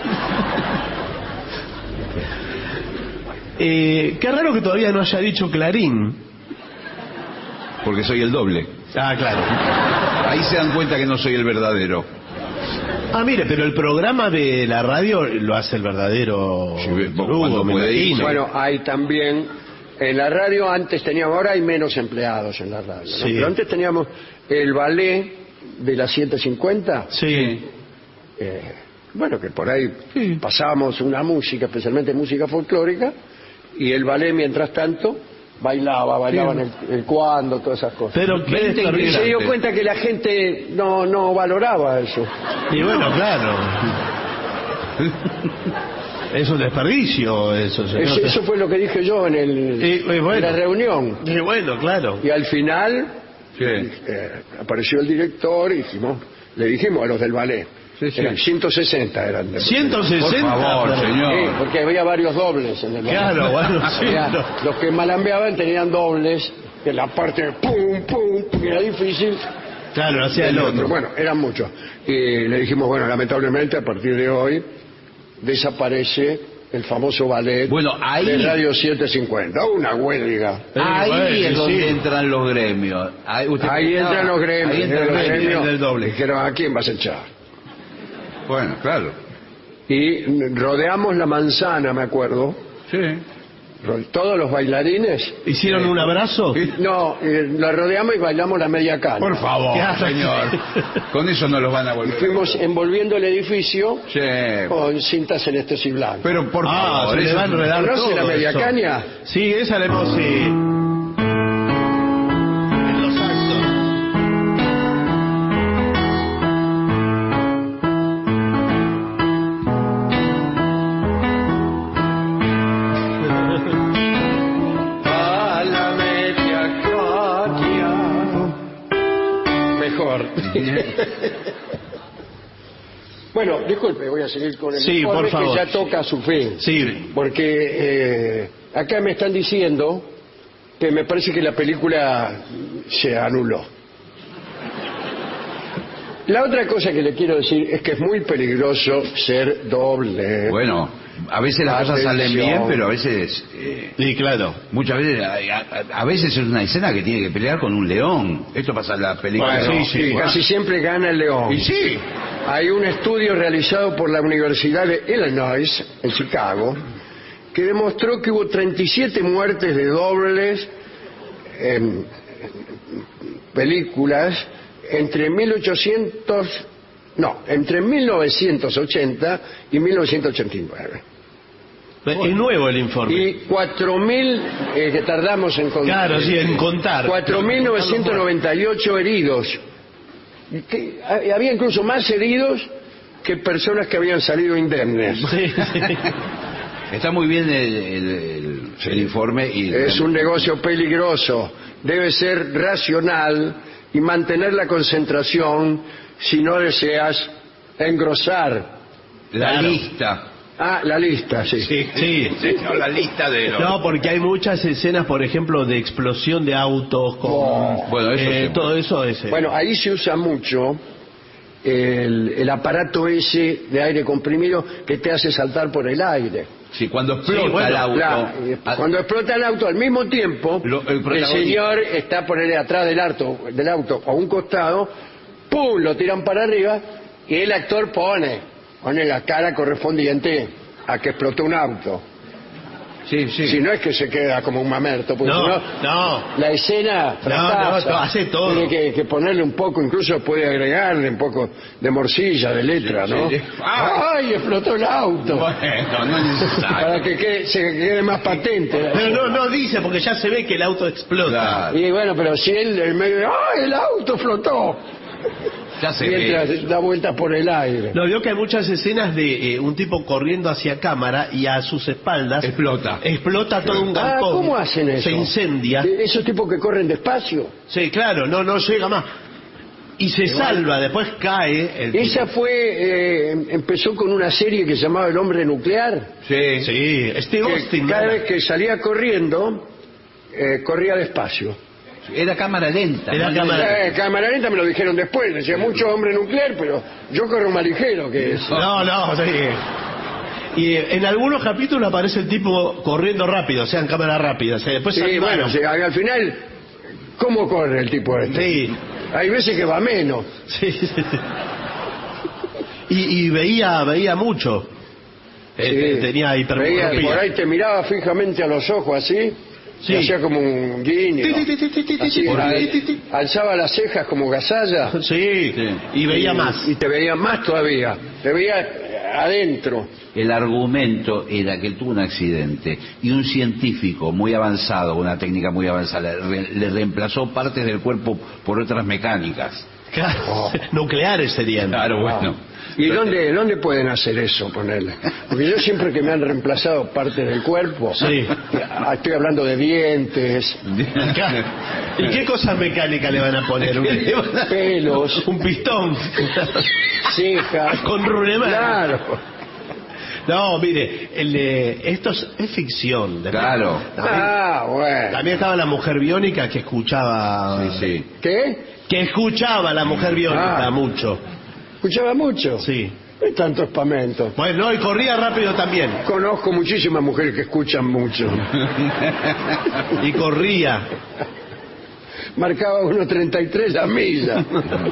Eh, qué raro que todavía no haya dicho Clarín. Porque soy el doble. Ah, claro. Ahí se dan cuenta que no soy el verdadero. Ah, mire, pero el programa de la radio lo hace el verdadero Sí, Víctor Hugo, cuando me puede ir, imagino. Bueno, hay también, en la radio antes teníamos, ahora hay menos empleados en la radio, ¿no? Sí. Pero antes teníamos el ballet de las siete cincuenta, Sí. eh, bueno, que por ahí pasábamos una música, especialmente música folclórica, y el ballet mientras tanto bailaba, bailaban el, el cuando, todas esas cosas. Pero qué veinte Y se dio desperdicio. cuenta que la gente no, no valoraba eso. Y bueno, claro. Es un desperdicio eso, señor. Eso, eso fue lo que dije yo en, el, Y, y bueno. en la reunión. Y bueno, claro. Y al final Sí. eh, apareció el director y dijimos, le dijimos a los del ballet, Sí, sí. eran ciento sesenta eran de- ciento sesenta. Por favor, pero- señor. Sí, porque había varios dobles en el ballet. Claro, bueno, sí. Había- no. Los que malambeaban tenían dobles, que la parte de pum, pum, pum, era difícil. Claro, hacía el otro. Bueno, eran muchos. Y le dijimos, bueno, lamentablemente a partir de hoy desaparece el famoso ballet Bueno, ahí- de Radio setecientos cincuenta. Una huelga. Ahí bueno, es sí, donde sí. entran los gremios. Ahí, usted Ahí pensaba- entran los gremios. Ahí entra el los gremio. gremios del doble. Dijeron, ¿a quién vas a echar? Bueno, claro. Y rodeamos la manzana, me acuerdo. Sí. Ro- Todos los bailarines. ¿Hicieron un abrazo? No, eh, la rodeamos y bailamos la media caña. Por favor, ¿Qué hace? señor. Con eso no los van a Y volver. fuimos envolviendo el edificio Sí. con cinta celestes y blancas. Pero por Ah, favor, se le eso va a es- enredar ¿Conoce todo la media eso. caña? Sí, esa la hemos... sí. En los actos. A la media caña. Mejor. Bueno, disculpe, voy a seguir con el Sí, informe por favor. que ya toca su fin. Sí, Porque eh, acá me están diciendo que me parece que la película se anuló. La otra cosa que le quiero decir es que es muy peligroso ser doble. Bueno, a veces las cosas salen Atención. bien, pero a veces... eh, sí, claro. muchas veces... A, a- a veces es una escena que tiene que pelear con un león. Esto pasa en la película. Bueno, ¿no? sí, casi siempre gana el león. Y sí. Hay un estudio realizado por la Universidad de Illinois, en Chicago, que demostró que hubo treinta y siete muertes de dobles en películas entre mil ochocientos, no, entre mil novecientos ochenta y mil novecientos ochenta y nueve. Es nuevo el informe. Y cuatro mil eh, que tardamos en contar. Claro, sí, en contar. cuatro mil novecientos noventa y ocho heridos. Y que, ha- había incluso más heridos que personas que habían salido indemnes. Sí, sí. Está muy bien el, el- el- el informe. Y Es un negocio peligroso. Debe ser racional y mantener la concentración si no deseas engrosar. La Claro. lista. Ah, la lista, sí. Sí. No, la lista de los... No, porque hay muchas escenas, por ejemplo, de explosión de autos, con Oh. Bueno, eso eh, sí. todo eso es... eh, Bueno, ahí se usa mucho el, el aparato ese de aire comprimido que te hace saltar por el aire. Sí, cuando explota Sí, bueno, el auto... La- ah, cuando explota el auto al mismo tiempo, Lo- el el, protagonista. señor está por el atrás del auto, del auto a un costado, ¡pum! Lo tiran para arriba y el actor pone, pone la cara correspondiente a que explotó un auto. sí, sí. Si no es que se queda como un mamerto, porque No, si no, no. la escena fracasa. no, hace todo. Tiene que, que ponerle un poco, incluso puede agregarle un poco de morcilla, de letra, Sí, ¿no? sí. ¡Ay, explotó el auto! Bueno, no es necesario. Para que quede- se quede más patente. la Pero escena. no, no dice, porque ya se ve que el auto explota. Claro. Y bueno, pero si él en medio, ¡ay, el auto flotó! Ya se Mientras ve. da vueltas por el aire. No, veo que hay muchas escenas de eh, un tipo corriendo hacia cámara y a sus espaldas Explota. explota todo un Ah, galpón. ¿cómo hacen eso? Se incendia. Eh, Esos tipos que corren despacio. Sí, claro, no, no llega más. Y se salva, después cae el tipo. Esa fue, eh, empezó con una serie que se llamaba El Hombre Nuclear. Sí. Sí, Steve Que Austin. cada ¿no? vez que salía corriendo, eh, corría despacio. Era cámara lenta. Era ¿no? cámara- Eh, cámara lenta me lo dijeron después. Decía mucho hombre nuclear, pero yo corro más ligero que eso. No, no, sí. Y eh, en algunos capítulos aparece el tipo corriendo rápido, o sea, en cámara rápida. O sea, después Sí, salvaron. bueno, sí, al final, ¿cómo corre el tipo este? Sí. Hay veces que va menos. Sí, sí. Y, y veía, veía mucho. Eh, Sí. tenía Veía, hipermetropía. por ahí te miraba fijamente a los ojos así, Sí. y hacía como un guiño. Ti, ti, ti, ti, ti, ti, Así, ti, al- ti, ti. alzaba las cejas como gazalla. Sí, Sí. y veía más. Y te veía más todavía. Te veía eh, adentro. El argumento era que él tuvo un accidente y un científico muy avanzado, una técnica muy avanzada, re- le reemplazó partes del cuerpo por otras mecánicas. Claro, Oh. nucleares serían. Claro, bueno. ¿Y dónde, dónde pueden hacer eso, ponerle? Porque yo siempre que me han reemplazado parte del cuerpo, Sí. ah, estoy hablando de dientes, ¿Y qué cosas mecánicas le van a poner? Un, pelos, un pistón. cejas. Con rulemán. Claro. No, mire, el, eh, esto es, es ficción. Después- Claro. También, Ah, bueno. también estaba la mujer biónica que escuchaba. Sí, sí. ¿Qué? Que escuchaba la mujer biónica Ah. mucho. ¿Escuchaba mucho? Sí. No hay tanto espamento. Bueno, y corría rápido también. Conozco muchísimas mujeres que escuchan mucho. Y corría. Marcaba uno treinta y tres la milla.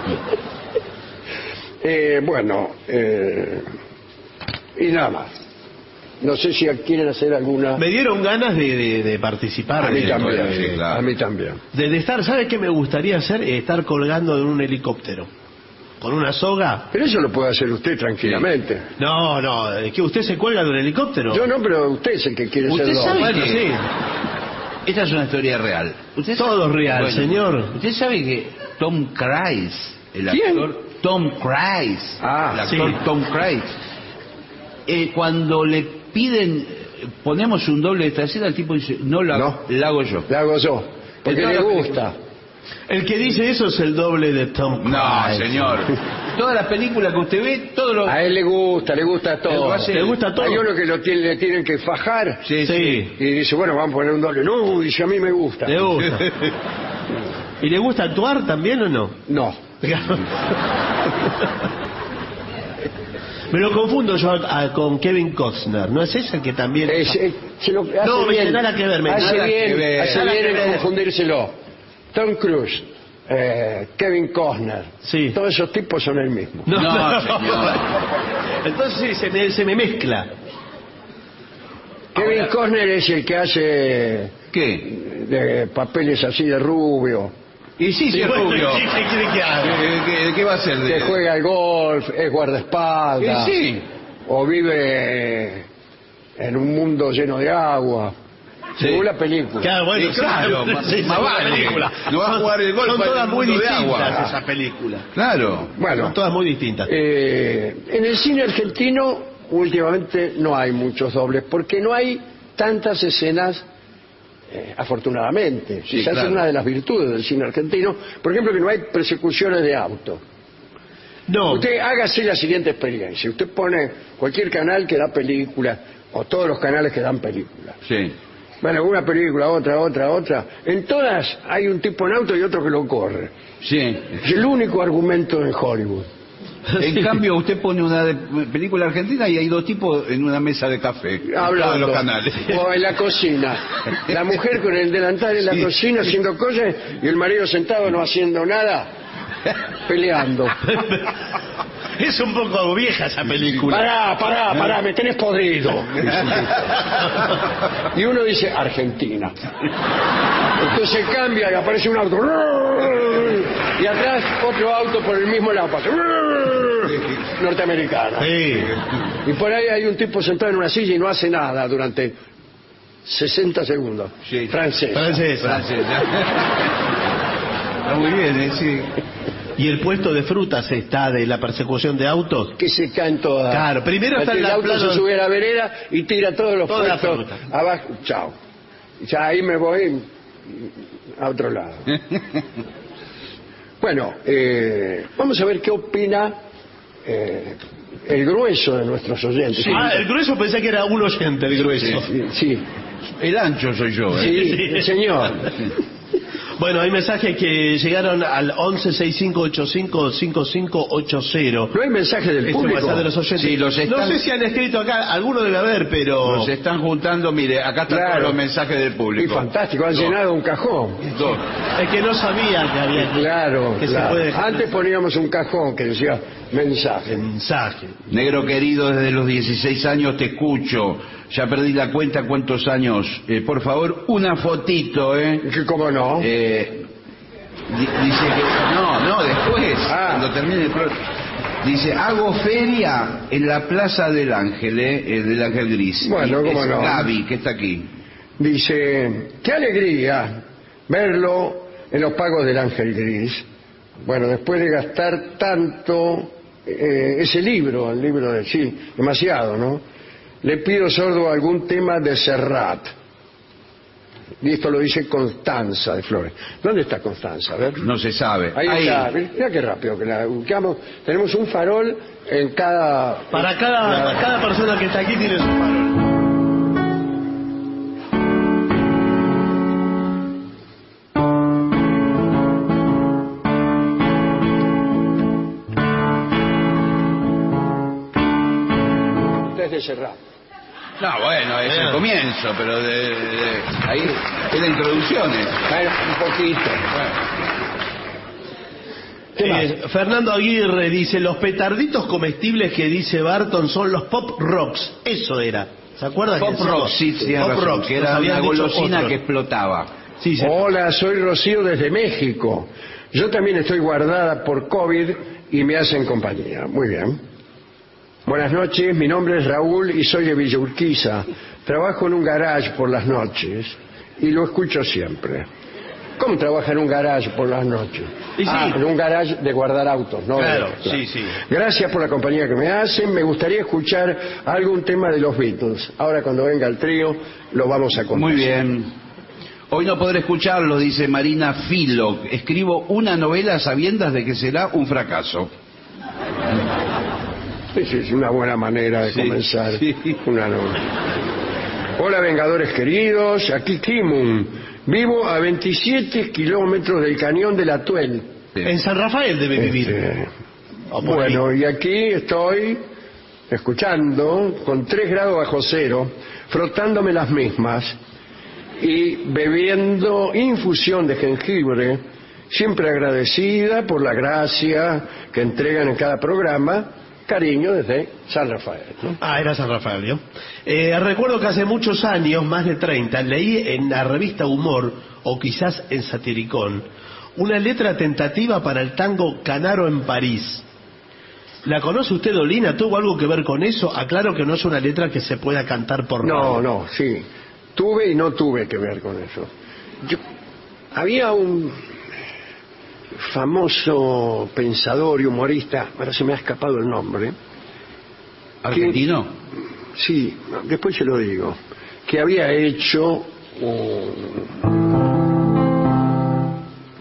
eh, bueno, eh, y nada más. No sé si quieren hacer alguna... Me dieron ganas de, de, de participar. A mí de, también, sí, claro. a mí también. de, de estar, ¿sabe qué me gustaría hacer? Estar colgando de un helicóptero. Con una soga. Pero eso lo puede hacer usted tranquilamente. No, no, es que usted se cuelga de un helicóptero. Yo no, pero usted es el que quiere ¿Usted ser sabe doble. Bueno, que- sí. Esta es una historia real. ¿Usted Todo sabe- es real, señor. ¿Usted sabe que Tom Cruise, el ¿Quién? actor Tom Cruise, Ah, el actor sí. Tom Cruise, eh, cuando le piden, eh, ponemos un doble de esta escena, el tipo dice, no la, No. la hago yo. La hago yo, porque En le toda la gusta. El que dice eso es el doble de Tom Cruise. No, señor. Todas las películas que usted ve, todo lo... A él le gusta, le gusta Él todo. lo hace- ¿Le gusta todo? Hay uno que lo tiene, le tienen que fajar Sí, sí. Sí, y dice, bueno, vamos a poner un doble. No, dice, a mí me gusta. le gusta. ¿Y le gusta actuar también o no? No. Me lo confundo yo a- a- con Kevin Costner. ¿No es ese el que también... Es- es- se lo hace No, me bien, dice, nada que ver, me- hace nada bien, que ver. hace Nada bien que en ver. confundírselo. Tom Cruise, eh, Kevin Costner, Sí. todos esos tipos son el mismo. No, No, señor. Entonces sí, se me, se me mezcla. Kevin Costner es el que hace ¿Qué? de papeles así de rubio, Y sí, sí, es bueno, rubio. ¿qué- qué quiere que haga? ¿Qué, qué- qué va a hacer? que De... juega al golf, es guardaespaldas, Y sí. o vive eh, en un mundo lleno de agua, Sí. según la película. Claro, bueno, Sí, claro, sí, más- sí, más sí, vale. película. No va a jugar el golf Son en todas el muy mundo de distintas agua. esas películas. Claro. Bueno, Son todas muy distintas. eh, en el cine argentino últimamente no hay muchos dobles, porque no hay tantas escenas, eh, afortunadamente. Sí, Quizás claro. es una de las virtudes del cine argentino, por ejemplo, que no hay persecuciones de auto. No, Usted hágase la siguiente experiencia. Usted pone cualquier canal que da películas, o todos los canales que dan películas. Sí. Bueno, una película, otra, otra, otra. En todas hay un tipo en auto y otro que lo corre. Sí. Es el único argumento en Hollywood. En cambio, usted pone una de- película argentina y hay dos tipos en una mesa de café. En todos Hablando. los canales. O en la cocina. La mujer con el delantal en la Sí. cocina haciendo cosas y el marido sentado no haciendo nada, peleando. es un poco vieja esa película. Pará, pará, pará, me tenés podrido. Y uno dice, Argentina. Entonces cambia y aparece un auto. Y atrás otro auto por el mismo lado. pasa, Norteamericano. Sí. Y por ahí hay un tipo sentado en una silla y no hace nada durante sesenta segundos. Sí. Francés. Francesa. Francesa. Está muy bien, ¿eh? Sí. Y el puesto de frutas está de la persecución de autos. Que se caen todas. Claro, primero está el en la auto plano- se sube a la vereda y tira todos los Toda la puestos fruta. abajo. Chao. Ya ahí me voy a otro lado. Bueno, eh, vamos a ver qué opina eh, el grueso de nuestros oyentes. Ah, el grueso pensé que era un oyente, el grueso. Sí, sí, El ancho soy yo, ¿eh? sí, señor. Bueno, hay mensajes que llegaron al once sesenta y cinco ochenta y cinco cincuenta y cinco ochenta. No hay mensaje del Este público. WhatsApp de los oyentes. Sí, los No están- sé si han escrito acá, alguno debe haber, pero... Nos están juntando, mire, acá están Claro. todos los mensajes del Y público. fantástico, han Dos. llenado un cajón. Dos. Es que no sabía que había que- Claro, que claro. se puede dejar Antes poníamos un cajón que decía mensaje. mensaje. Negro querido, desde los dieciséis años te escucho. Ya perdí la cuenta cuántos años. Eh, por favor, una fotito, ¿eh? Que cómo no. Eh, di- dice que... No, no, después, Ah. cuando termine el pro- Dice, hago feria en la Plaza del Ángel, ¿eh? Eh, del Ángel Gris. Bueno, Y cómo es no. Gaby, que está aquí. Dice, qué alegría verlo en los pagos del Ángel Gris. Bueno, después de gastar tanto eh, ese libro, el libro de sí, demasiado, ¿no? Le pido, sordo, algún tema de Serrat. Y esto lo dice Constanza de Flores. ¿Dónde está Constanza? A ver. No se sabe. Ahí, está. Mira qué rápido que la buscamos. Tenemos un farol en cada... Para cada, cada persona que está aquí tiene su farol. Andrés de Serrat. No, bueno, es Bien. el comienzo, pero de, de- de- ahí era introducciones. Bueno, un poquito. ¿Qué Eh, Fernando Aguirre dice, los petarditos comestibles que dice Barton son los pop rocks. Eso era. ¿Se acuerdan? Pop que rock, decía? sí, tienes Pop razón, rocks, que nos era habían una dicho golosina otros. que explotaba. Sí, sí. Hola, soy Rocío desde México. Yo también estoy guardada por COVID y me hacen compañía. Muy bien. Buenas noches, mi nombre es Raúl y soy de Villa Urquiza. Trabajo en un garage por las noches y lo escucho siempre. ¿Cómo trabaja en un garage por las noches? Y sí. Ah, en un garage de guardar autos, ¿no? Claro, sí, sí. Gracias por la compañía que me hacen. Me gustaría escuchar algún tema de los Beatles. Ahora cuando venga el trío lo vamos a complacer. Muy bien. Hoy no podré escucharlo, dice Marina Filo. Escribo una novela a sabiendas de que será un fracaso. Sí, sí, es una buena manera de Sí, comenzar sí. una novela. Hola, Vengadores queridos, aquí Kimun. Vivo a veintisiete kilómetros del cañón del Atuel. En San Rafael debe vivir. Este, O por bueno, y aquí estoy escuchando con tres grados bajo cero, frotándome las mismas y bebiendo infusión de jengibre, siempre agradecida por la gracia que entregan en cada programa. Cariño desde San Rafael, ¿no? Ah, era San Rafael, ¿no? Eh, recuerdo que hace muchos años, más de treinta, leí en la revista Humor, o quizás en Satiricón, una letra tentativa para el tango Canaro en París. ¿La conoce usted, Dolina? ¿Tuvo algo que ver con eso? Aclaro que no es una letra que se pueda cantar por No, radio. no, sí. Tuve y no tuve que ver con eso. Yo- había un famoso pensador y humorista, ahora se me ha escapado el nombre. ¿Argentino? que- sí, después se lo digo. Que había hecho un-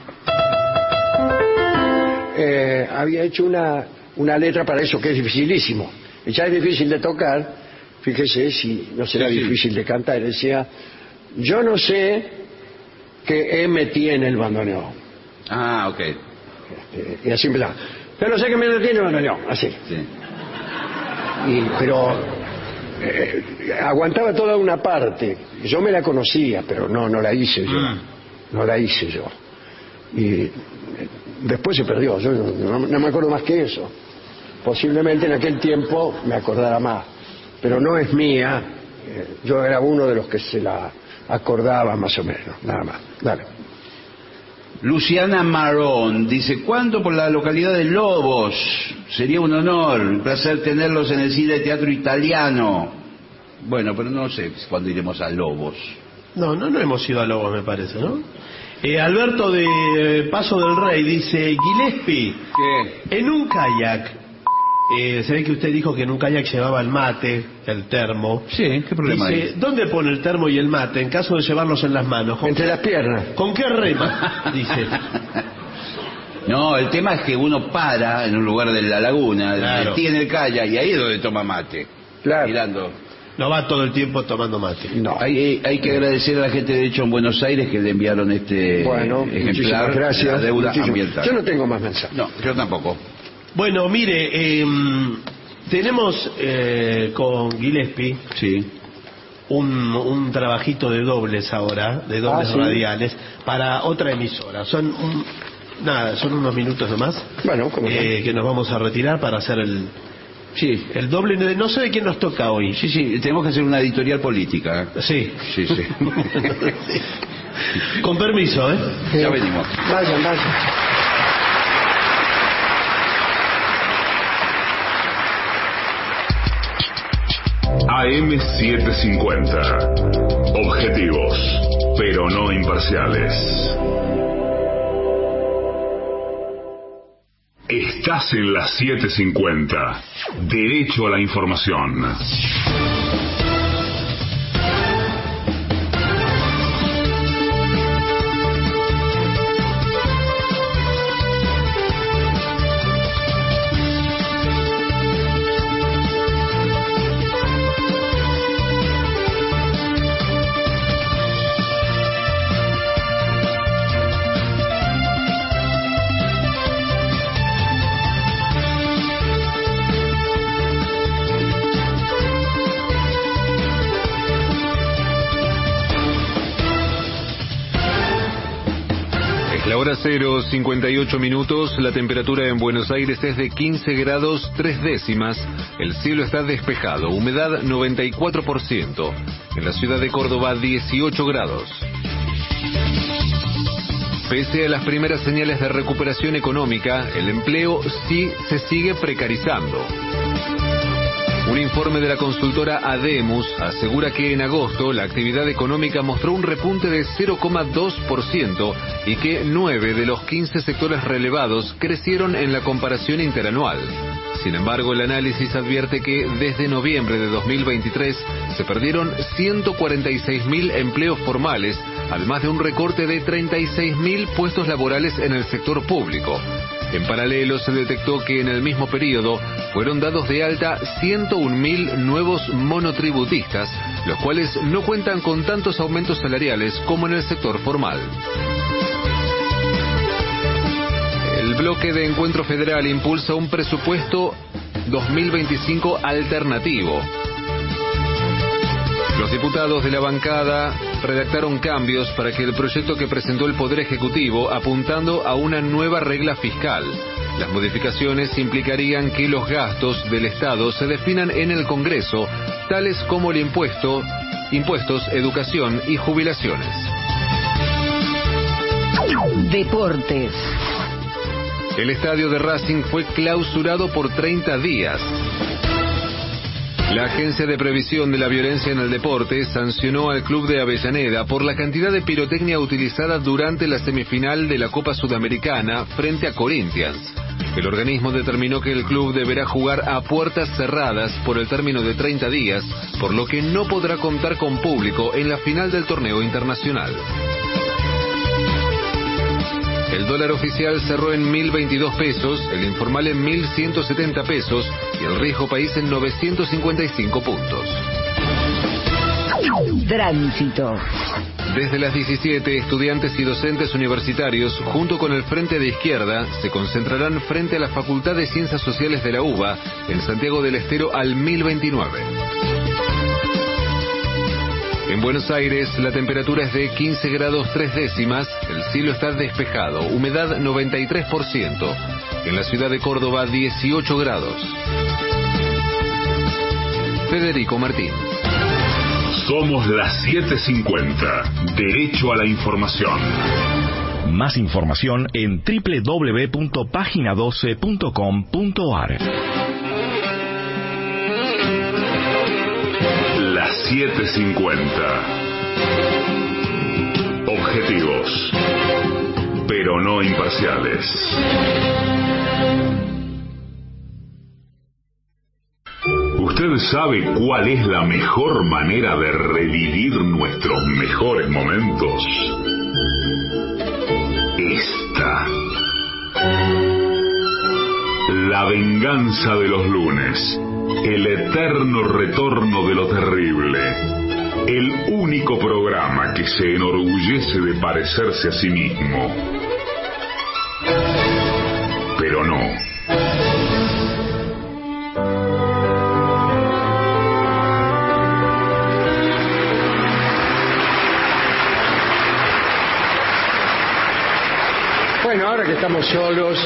eh, había hecho una, una letra para eso que es dificilísimo. Ya es difícil de tocar, fíjese si no será Sí, sí. difícil de cantar. Decía, yo no sé qué M tiene el bandoneón. Ah, ok. Eh, y así empezaba. Yo no sé qué me tiene el bandoneón, así. Sí. Y, pero eh, aguantaba toda una parte. Yo me la conocía, pero no, no la hice yo. Mm. No la hice yo. Y eh, después se perdió. Yo no, no me acuerdo más que eso. Posiblemente en aquel tiempo me acordara más. Pero no es mía. Eh, yo era uno de los que se la acordaba más o menos. Nada más. Dale. Luciana Marón dice, ¿cuándo por la localidad de Lobos? Sería un honor, un placer tenerlos en el cine teatro italiano. Bueno, pero no sé cuándo iremos a Lobos. No, no, no hemos ido a Lobos, me parece, ¿no? Eh, Alberto de eh, Paso del Rey dice, Gillespie, ¿Qué? en un kayak, eh, se ve que usted dijo que en un kayak llevaba el mate, el termo. Sí, ¿qué problema Dice, hay? ¿dónde pone el termo y el mate en caso de llevarlos en las manos? ¿Con, Entre las piernas. ¿con qué rema? Dice. No, el tema es que uno para en un lugar de la laguna, Claro. tiene el kayak y ahí es donde toma mate. Claro. Mirando. No va todo el tiempo tomando mate. No. Hay, hay que agradecer a la gente de hecho en Buenos Aires que le enviaron este Bueno, ejemplar muchísimas de gracias. la deuda Muchísimas- ambiental. Yo no tengo más mensajes. No, yo tampoco. Bueno, mire, eh, tenemos eh, con Gillespie Sí. un, un trabajito de dobles ahora, de dobles Ah, ¿sí? radiales, para otra emisora. Son un- nada, son unos minutos nomás. Bueno, como eh, que nos vamos a retirar para hacer el, Sí. el doble. de- No sé de quién nos toca hoy. Sí, sí, tenemos que hacer una editorial política. Sí. Sí, sí. Con permiso, ¿eh? Ya venimos. Vayan, vayan. A M setecientos cincuenta. Objetivos, pero no imparciales. Estás en la setecientos cincuenta. Derecho a la información. Hora cero, cincuenta y ocho minutos, la temperatura en Buenos Aires es de quince grados tres décimas, el cielo está despejado, humedad noventa y cuatro por ciento, en la ciudad de Córdoba dieciocho grados. Pese a las primeras señales de recuperación económica, el empleo sí se sigue precarizando. Un informe de la consultora Ademus asegura que en agosto la actividad económica mostró un repunte de cero coma dos por ciento y que nueve de los quince sectores relevados crecieron en la comparación interanual. Sin embargo, el análisis advierte que desde noviembre de dos mil veintitrés se perdieron ciento cuarenta y seis mil empleos formales, además de un recorte de treinta y seis mil puestos laborales en el sector público. En paralelo, se detectó que en el mismo periodo fueron dados de alta ciento un mil nuevos monotributistas, los cuales no cuentan con tantos aumentos salariales como en el sector formal. El bloque de Encuentro Federal impulsa un presupuesto dos mil veinticinco alternativo. Los diputados de la bancada redactaron cambios para que el proyecto que presentó el Poder Ejecutivo apuntando a una nueva regla fiscal. Las modificaciones implicarían que los gastos del Estado se definan en el Congreso, tales como el impuesto, impuestos, educación y jubilaciones. Deportes. El estadio de Racing fue clausurado por treinta días. La Agencia de Previsión de la Violencia en el Deporte sancionó al club de Avellaneda por la cantidad de pirotecnia utilizada durante la semifinal de la Copa Sudamericana frente a Corinthians. El organismo determinó que el club deberá jugar a puertas cerradas por el término de treinta días, por lo que no podrá contar con público en la final del torneo internacional. El dólar oficial cerró en mil veintidós pesos, el informal en mil ciento setenta pesos y el riesgo país en novecientos cincuenta y cinco puntos. Tránsito. Desde las diecisiete, estudiantes y docentes universitarios, junto con el Frente de Izquierda, se concentrarán frente a la Facultad de Ciencias Sociales de la UBA, en Santiago del Estero al mil veintinueve. En Buenos Aires, la temperatura es de quince grados tres décimas, el cielo está despejado, humedad noventa y tres por ciento. En la ciudad de Córdoba, dieciocho grados. Federico Martín. Somos las siete cincuenta. Derecho a la información. Más información en doble u doble u doble u punto página doce punto com punto a r. Las siete cincuenta. Objetivos, pero no imparciales. ¿Usted sabe cuál es la mejor manera de revivir nuestros mejores momentos? Esta. La venganza de los lunes. El eterno retorno de lo terrible. El único programa que se enorgullece de parecerse a sí mismo. Pero no. Bueno, ahora que estamos solos,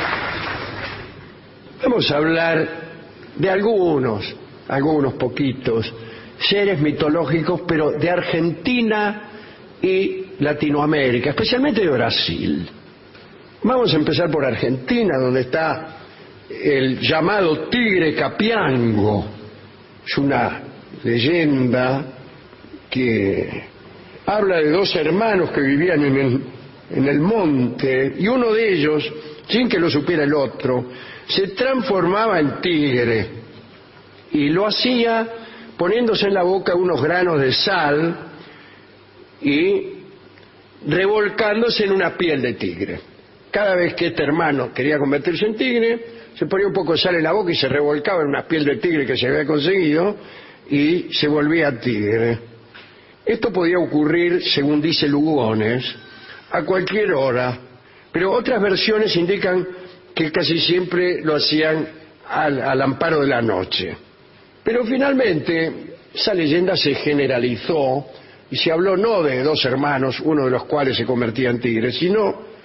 vamos a hablar de algunos, algunos poquitos, seres mitológicos, pero de Argentina y Latinoamérica, especialmente de Brasil. Vamos a empezar por Argentina, donde está el llamado tigre Capiango. Es una leyenda que habla de dos hermanos que vivían en el, en el monte, y uno de ellos, sin que lo supiera el otro, se transformaba en tigre, y lo hacía poniéndose en la boca unos granos de sal y revolcándose en una piel de tigre. Cada vez que este hermano quería convertirse en tigre, se ponía un poco de sal en la boca y se revolcaba en una piel de tigre que se había conseguido y se volvía tigre. Esto podía ocurrir, según dice Lugones, a cualquier hora, pero otras versiones indican que casi siempre lo hacían al, al amparo de la noche. Pero finalmente esa leyenda se generalizó y se habló no de dos hermanos, uno de los cuales se convertía en tigre, sino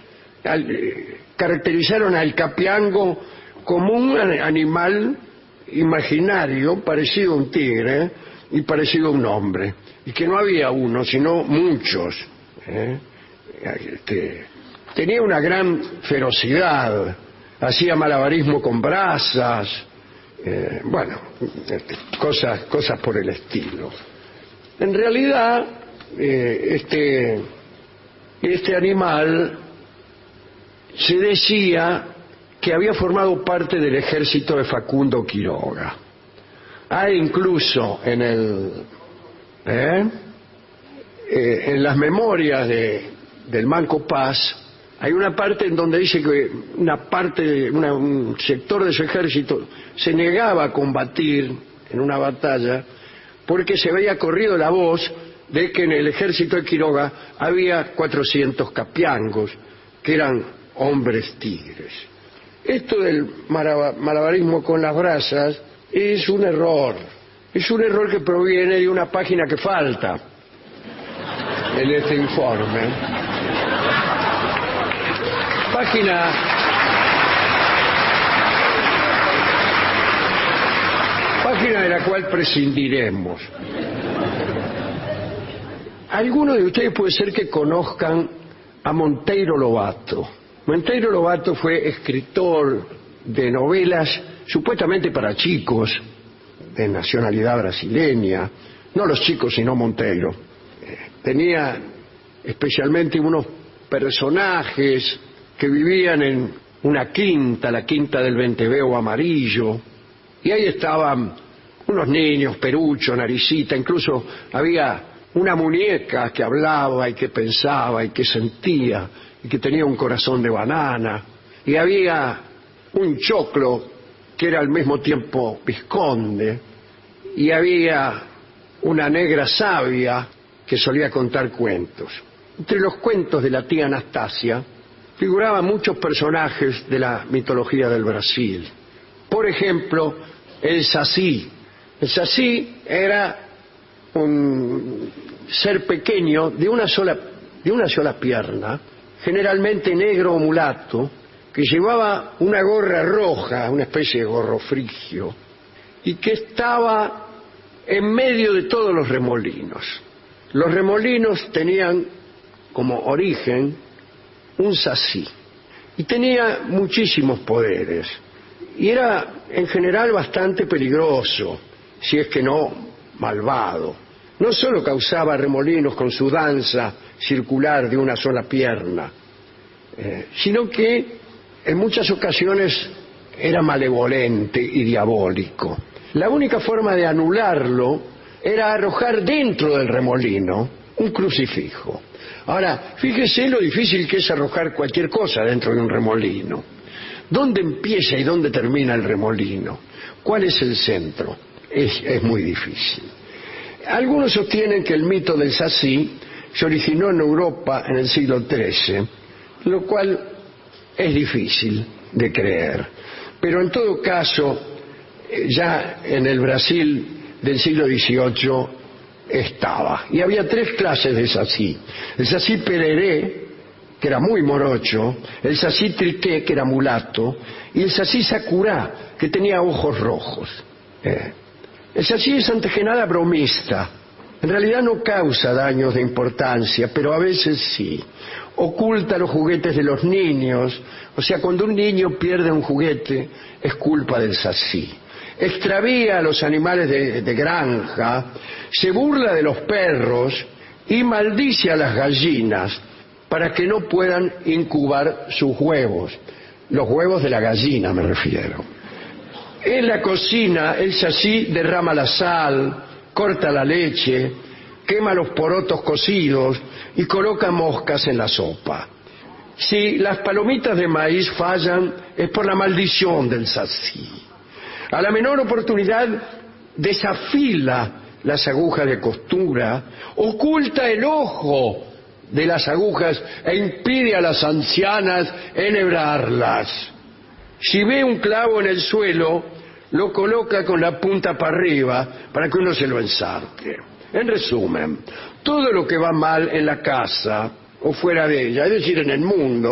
al, eh, caracterizaron al capiango como un animal imaginario parecido a un tigre y parecido a un hombre, y que no había uno sino muchos, ¿eh? Este, tenía una gran ferocidad, hacía malabarismo con brasas, eh, bueno, este, cosas cosas por el estilo. En realidad eh, este este animal se decía que había formado parte del ejército de Facundo Quiroga. Hay incluso en el ¿eh? Eh, en las memorias de, del Manco Paz hay una parte en donde dice que una parte, una, un sector de su ejército se negaba a combatir en una batalla porque se había corrido la voz de que en el ejército de Quiroga había cuatrocientos capiangos que eran hombres tigres. Esto del malabarismo con las brasas es un error. Es un error que proviene de una página que falta en este informe. Página página de la cual prescindiremos. Algunos de ustedes puede ser que conozcan a Monteiro Lobato. Monteiro Lobato fue escritor de novelas supuestamente para chicos de nacionalidad brasileña, no los chicos sino Monteiro. Eh, tenía especialmente unos personajes que vivían en una quinta, la quinta del Venteveo Amarillo, y ahí estaban unos niños, Perucho, Naricita, incluso había una muñeca que hablaba y que pensaba y que sentía y que tenía un corazón de banana, y había un choclo que era al mismo tiempo vizconde, y había una negra sabia que solía contar cuentos. Entre los cuentos de la tía Anastasia figuraban muchos personajes de la mitología del Brasil. Por ejemplo, el Saci. El Saci era un ser pequeño de una sola, de una sola pierna, generalmente negro o mulato, que llevaba una gorra roja, una especie de gorro frigio, y que estaba en medio de todos los remolinos. Los remolinos tenían como origen un sací, y tenía muchísimos poderes, y era en general bastante peligroso, si es que no malvado. No solo causaba remolinos con su danza circular de una sola pierna, eh, sino que en muchas ocasiones era malevolente y diabólico. La única forma de anularlo era arrojar dentro del remolino un crucifijo. Ahora, fíjese lo difícil que es arrojar cualquier cosa dentro de un remolino. ¿Dónde empieza y dónde termina el remolino? ¿Cuál es el centro? Es, es muy difícil. Algunos sostienen que el mito del Sací se originó en Europa en el siglo trece, lo cual es difícil de creer. Pero en todo caso, ya en el Brasil del siglo dieciocho estaba. Y había tres clases de Sací. El Sací Pereré, que era muy morocho, el Sací Triqué, que era mulato, y el Sací Sacurá, que tenía ojos rojos. Eh. El Sací es antes que nada bromista. En realidad no causa daños de importancia, pero a veces sí. Oculta los juguetes de los niños. O sea, cuando un niño pierde un juguete, es culpa del Sací. Extravía a los animales de, de granja, se burla de los perros y maldice a las gallinas para que no puedan incubar sus huevos. Los huevos de la gallina me refiero. En la cocina, el Sací derrama la sal, corta la leche, quema los porotos cocidos y coloca moscas en la sopa. Si las palomitas de maíz fallan, es por la maldición del Sací. A la menor oportunidad, desafila las agujas de costura, oculta el ojo de las agujas e impide a las ancianas enhebrarlas. Si ve un clavo en el suelo, lo coloca con la punta para arriba para que uno se lo ensarte. En resumen, todo lo que va mal en la casa o fuera de ella, es decir, en el mundo,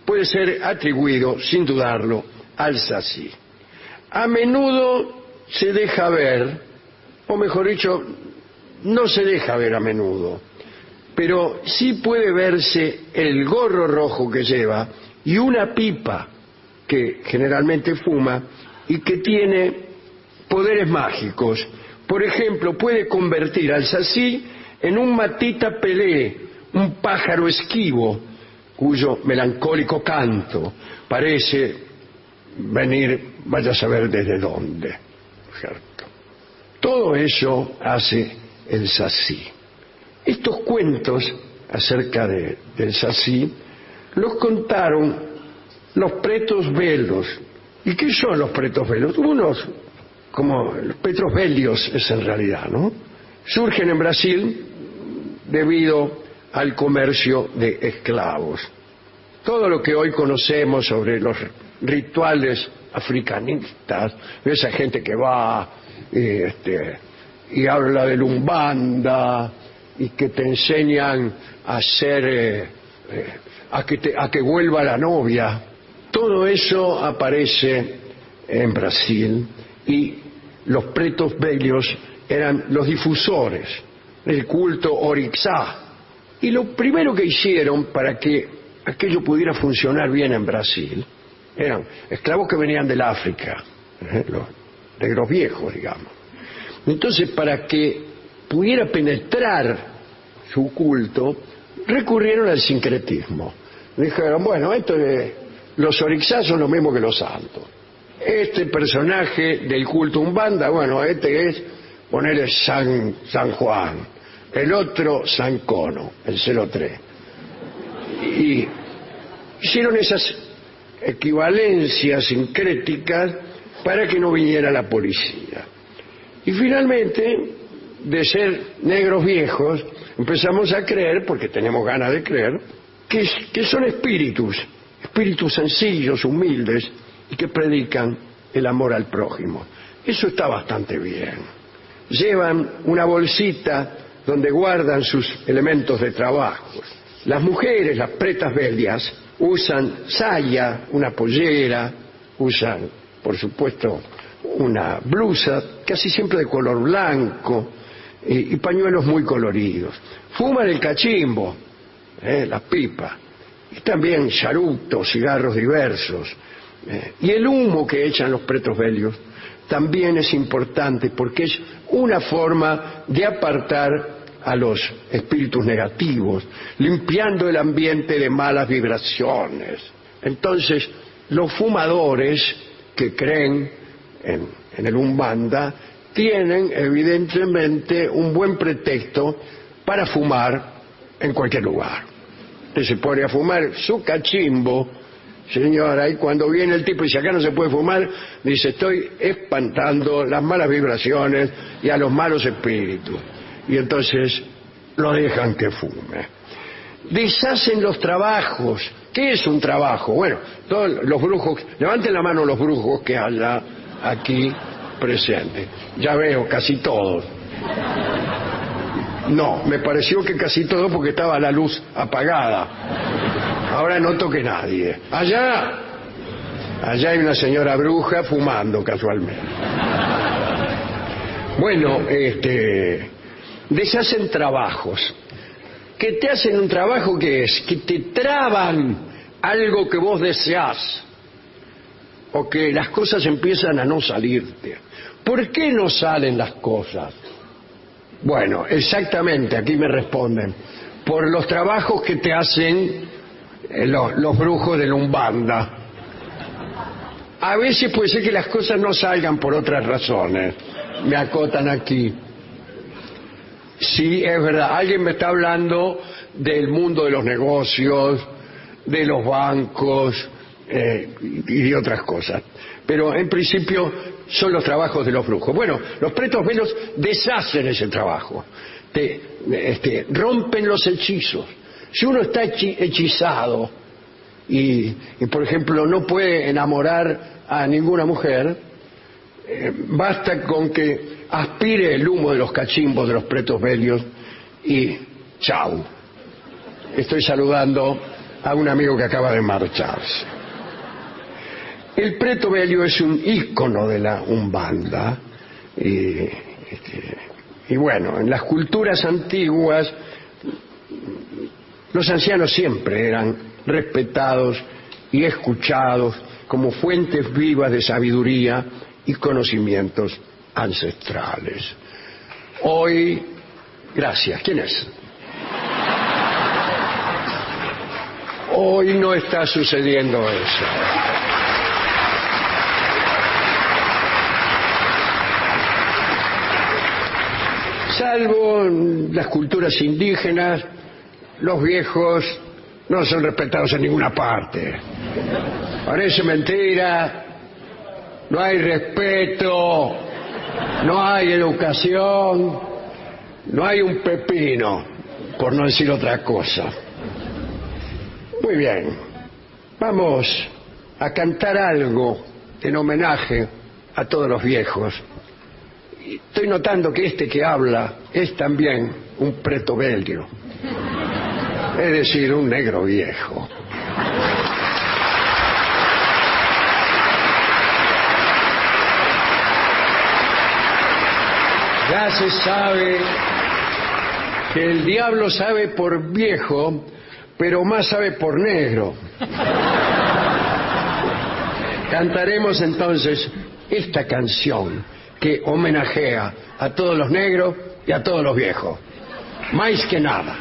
puede ser atribuido, sin dudarlo, al sasí. A menudo se deja ver, o mejor dicho, no se deja ver a menudo, pero sí puede verse el gorro rojo que lleva y una pipa que generalmente fuma y que tiene poderes mágicos. Por ejemplo, puede convertir al sasí en un matita pelé, un pájaro esquivo, cuyo melancólico canto parece venir, vaya a saber desde dónde, ¿cierto? Todo eso hace el sasí. Estos cuentos acerca de, del sasí los contaron los pretos velos. ¿Y qué son los pretos velos? Unos, como los pretos velios es en realidad, ¿no? Surgen en Brasil debido al comercio de esclavos. Todo lo que hoy conocemos sobre los rituales africanistas, esa gente que va y, este, y habla de Umbanda y que te enseñan a hacer, eh, eh, a, que te, a que vuelva la novia, todo eso aparece en Brasil y los pretos velios eran los difusores del culto Orixá. Y lo primero que hicieron para que aquello pudiera funcionar bien en Brasil eran esclavos que venían del África, ¿eh? los negros viejos, digamos. Entonces, para que pudiera penetrar su culto, recurrieron al sincretismo. Dijeron, bueno, esto de los orixás son lo mismo que los santos. Este personaje del culto Umbanda, bueno, este es ponerle San, San Juan, el otro San Cono, el cero tres. Y hicieron esas equivalencias sincréticas para que no viniera la policía. Y finalmente, de ser negros viejos, empezamos a creer, porque tenemos ganas de creer, que, que son espíritus, espíritus sencillos, humildes, y que predican el amor al prójimo. Eso está bastante bien. Llevan una bolsita donde guardan sus elementos de trabajo. Las mujeres, las pretas velias, usan saya, una pollera, usan, por supuesto, una blusa, casi siempre de color blanco, y, y pañuelos muy coloridos. Fuman el cachimbo, eh, la pipa, y también charutos, cigarros diversos. Eh, y el humo que echan los pretos velios también es importante porque es una forma de apartar a los espíritus negativos, limpiando el ambiente de malas vibraciones. Entonces, los fumadores que creen en, en el Umbanda tienen evidentemente un buen pretexto para fumar en cualquier lugar. Usted se pone a fumar su cachimbo, señora, y cuando viene el tipo y dice acá no se puede fumar, dice estoy espantando las malas vibraciones y a los malos espíritus. Y entonces lo dejan que fume. Deshacen los trabajos. ¿Qué es un trabajo? Bueno, todos los brujos, levanten la mano los brujos que haya aquí presentes. Ya veo, casi todos. No, me pareció que casi todos porque estaba la luz apagada. Ahora no toque nadie. Allá, allá hay una señora bruja fumando casualmente. Bueno, este... deshacen trabajos. ¿Qué te hacen un trabajo que es? Que te traban algo que vos deseás o que las cosas empiezan a no salirte. ¿Por qué no salen las cosas? Bueno, exactamente, aquí me responden. Por los trabajos que te hacen eh, los, los brujos de la Umbanda. A veces puede ser que las cosas no salgan por otras razones. Me acotan aquí. Sí, es verdad. Alguien me está hablando del mundo de los negocios, de los bancos eh, y de otras cosas. Pero en principio son los trabajos de los brujos. Bueno, los pretos velos deshacen ese trabajo. Te, este, rompen los hechizos. Si uno está hechizado y, y, por ejemplo, no puede enamorar a ninguna mujer, eh, basta con que aspire el humo de los cachimbos de los pretos velios y chau. Estoy saludando a un amigo que acaba de marcharse. El Preto Belio es un ícono de la Umbanda y, este, y bueno, en las culturas antiguas los ancianos siempre eran respetados y escuchados como fuentes vivas de sabiduría y conocimientos ancestrales. Hoy, gracias, ¿quién es? Hoy no está sucediendo eso. Salvo en las culturas indígenas, los viejos no son respetados en ninguna parte. Parece mentira, no hay respeto, no hay educación, no hay un pepino, por no decir otra cosa. Muy bien, vamos a cantar algo en homenaje a todos los viejos. Estoy notando que este que habla es también un Preto Belio, es decir, un negro viejo. Ya se sabe que el diablo sabe por viejo, pero más sabe por negro. Cantaremos entonces esta canción que homenajea a todos los negros y a todos los viejos. Más que nada.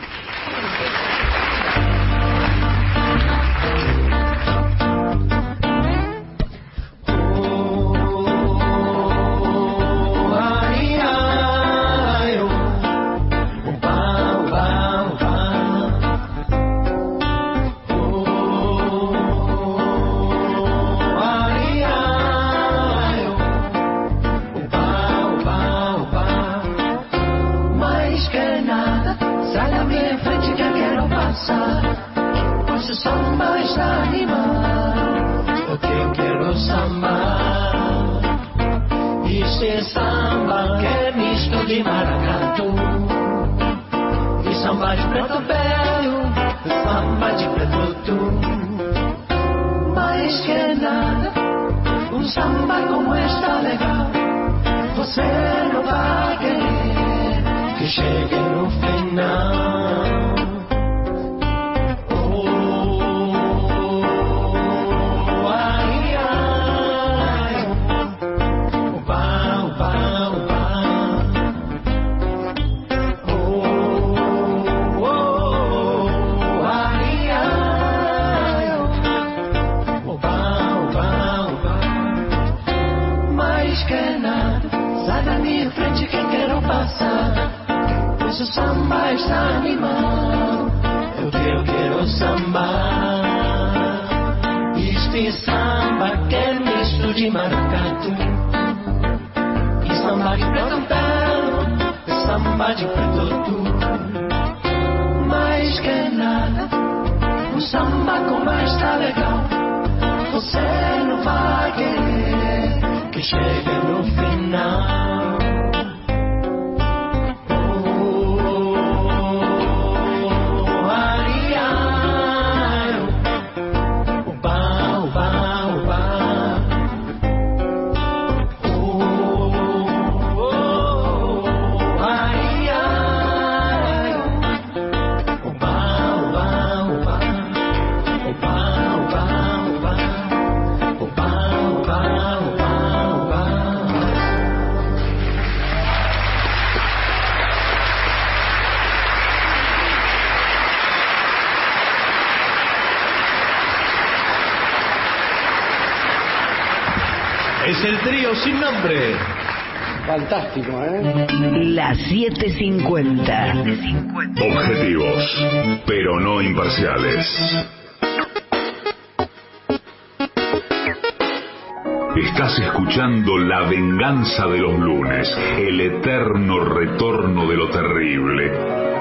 Es el trío sin nombre. Fantástico, ¿eh? Las siete cincuenta. Objetivos, pero no imparciales. Estás escuchando La Venganza de los Lunes, el eterno retorno de lo terrible.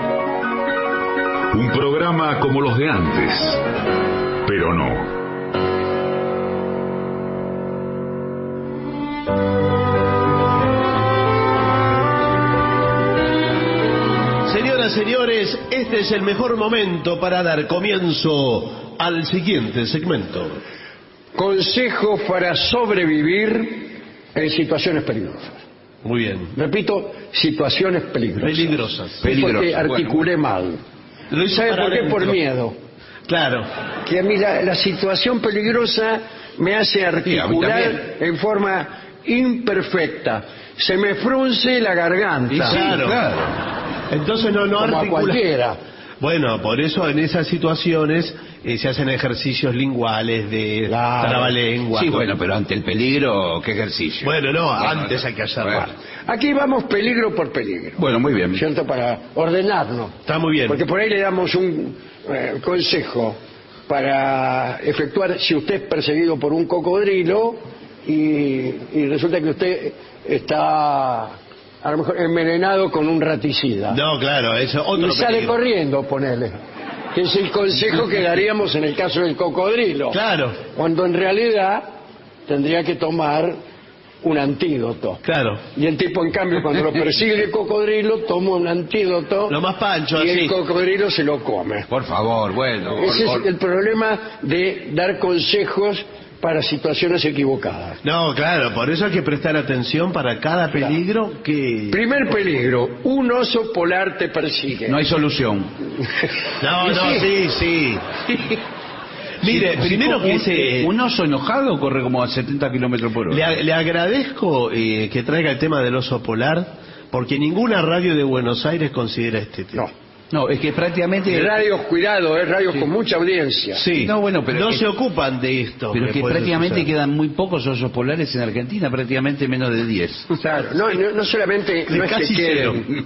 Un programa como los de antes, pero no. Señoras, señores, este es el mejor momento para dar comienzo al siguiente segmento. Consejos para sobrevivir en situaciones peligrosas. Muy bien. Repito, situaciones peligrosas. Peligrosas. Sí, porque articulé Bueno. mal. Lo hizo ¿Sabe para por qué? adentro. Por miedo. Claro. Que a mí la, la situación peligrosa me hace articular también. en forma imperfecta. Se me frunce la garganta. Y sí, Claro. claro. Entonces no, no como a articula. cualquiera. Bueno, por eso en esas situaciones eh, se hacen ejercicios linguales de Claro. trabalengua. Sí, bueno, pero ante el peligro, ¿qué ejercicio? Bueno, no, Bueno, antes hay que hacerlo. bueno. Aquí vamos peligro por peligro. Bueno, muy bien. ¿Cierto? Para ordenarnos. Está muy bien. Porque por ahí le damos un eh, consejo para efectuar si usted es perseguido por un cocodrilo y, y resulta que usted está a lo mejor envenenado con un raticida. No, claro, eso otro y sale peligro. corriendo, ponele. Que es el consejo que daríamos en el caso del cocodrilo. Claro, Cuando en realidad tendría que tomar un antídoto. claro. Y el tipo, en cambio, cuando lo persigue el cocodrilo, toma un antídoto Lo más pancho, y así. el cocodrilo se lo come. Por favor, bueno. Ese or- es el problema de dar consejos para situaciones equivocadas. No, claro, por eso hay que prestar atención para cada peligro que... Primer peligro, un oso polar te persigue. No hay solución. No, no, sí, sí. Mire, Si- primero si que un, ese... un oso enojado corre como a setenta kilómetros por hora. Le, a- le agradezco eh, que traiga el tema del oso polar, porque ninguna radio de Buenos Aires considera este tema. No. No, es que prácticamente... Radios, cuidado, es radios con mucha audiencia. Sí, No, bueno, pero no es- se ocupan de esto. Pero es que puede prácticamente suceder. quedan muy pocos osos polares en Argentina, prácticamente menos de diez. Claro, no, no, no solamente no es que Casi queden,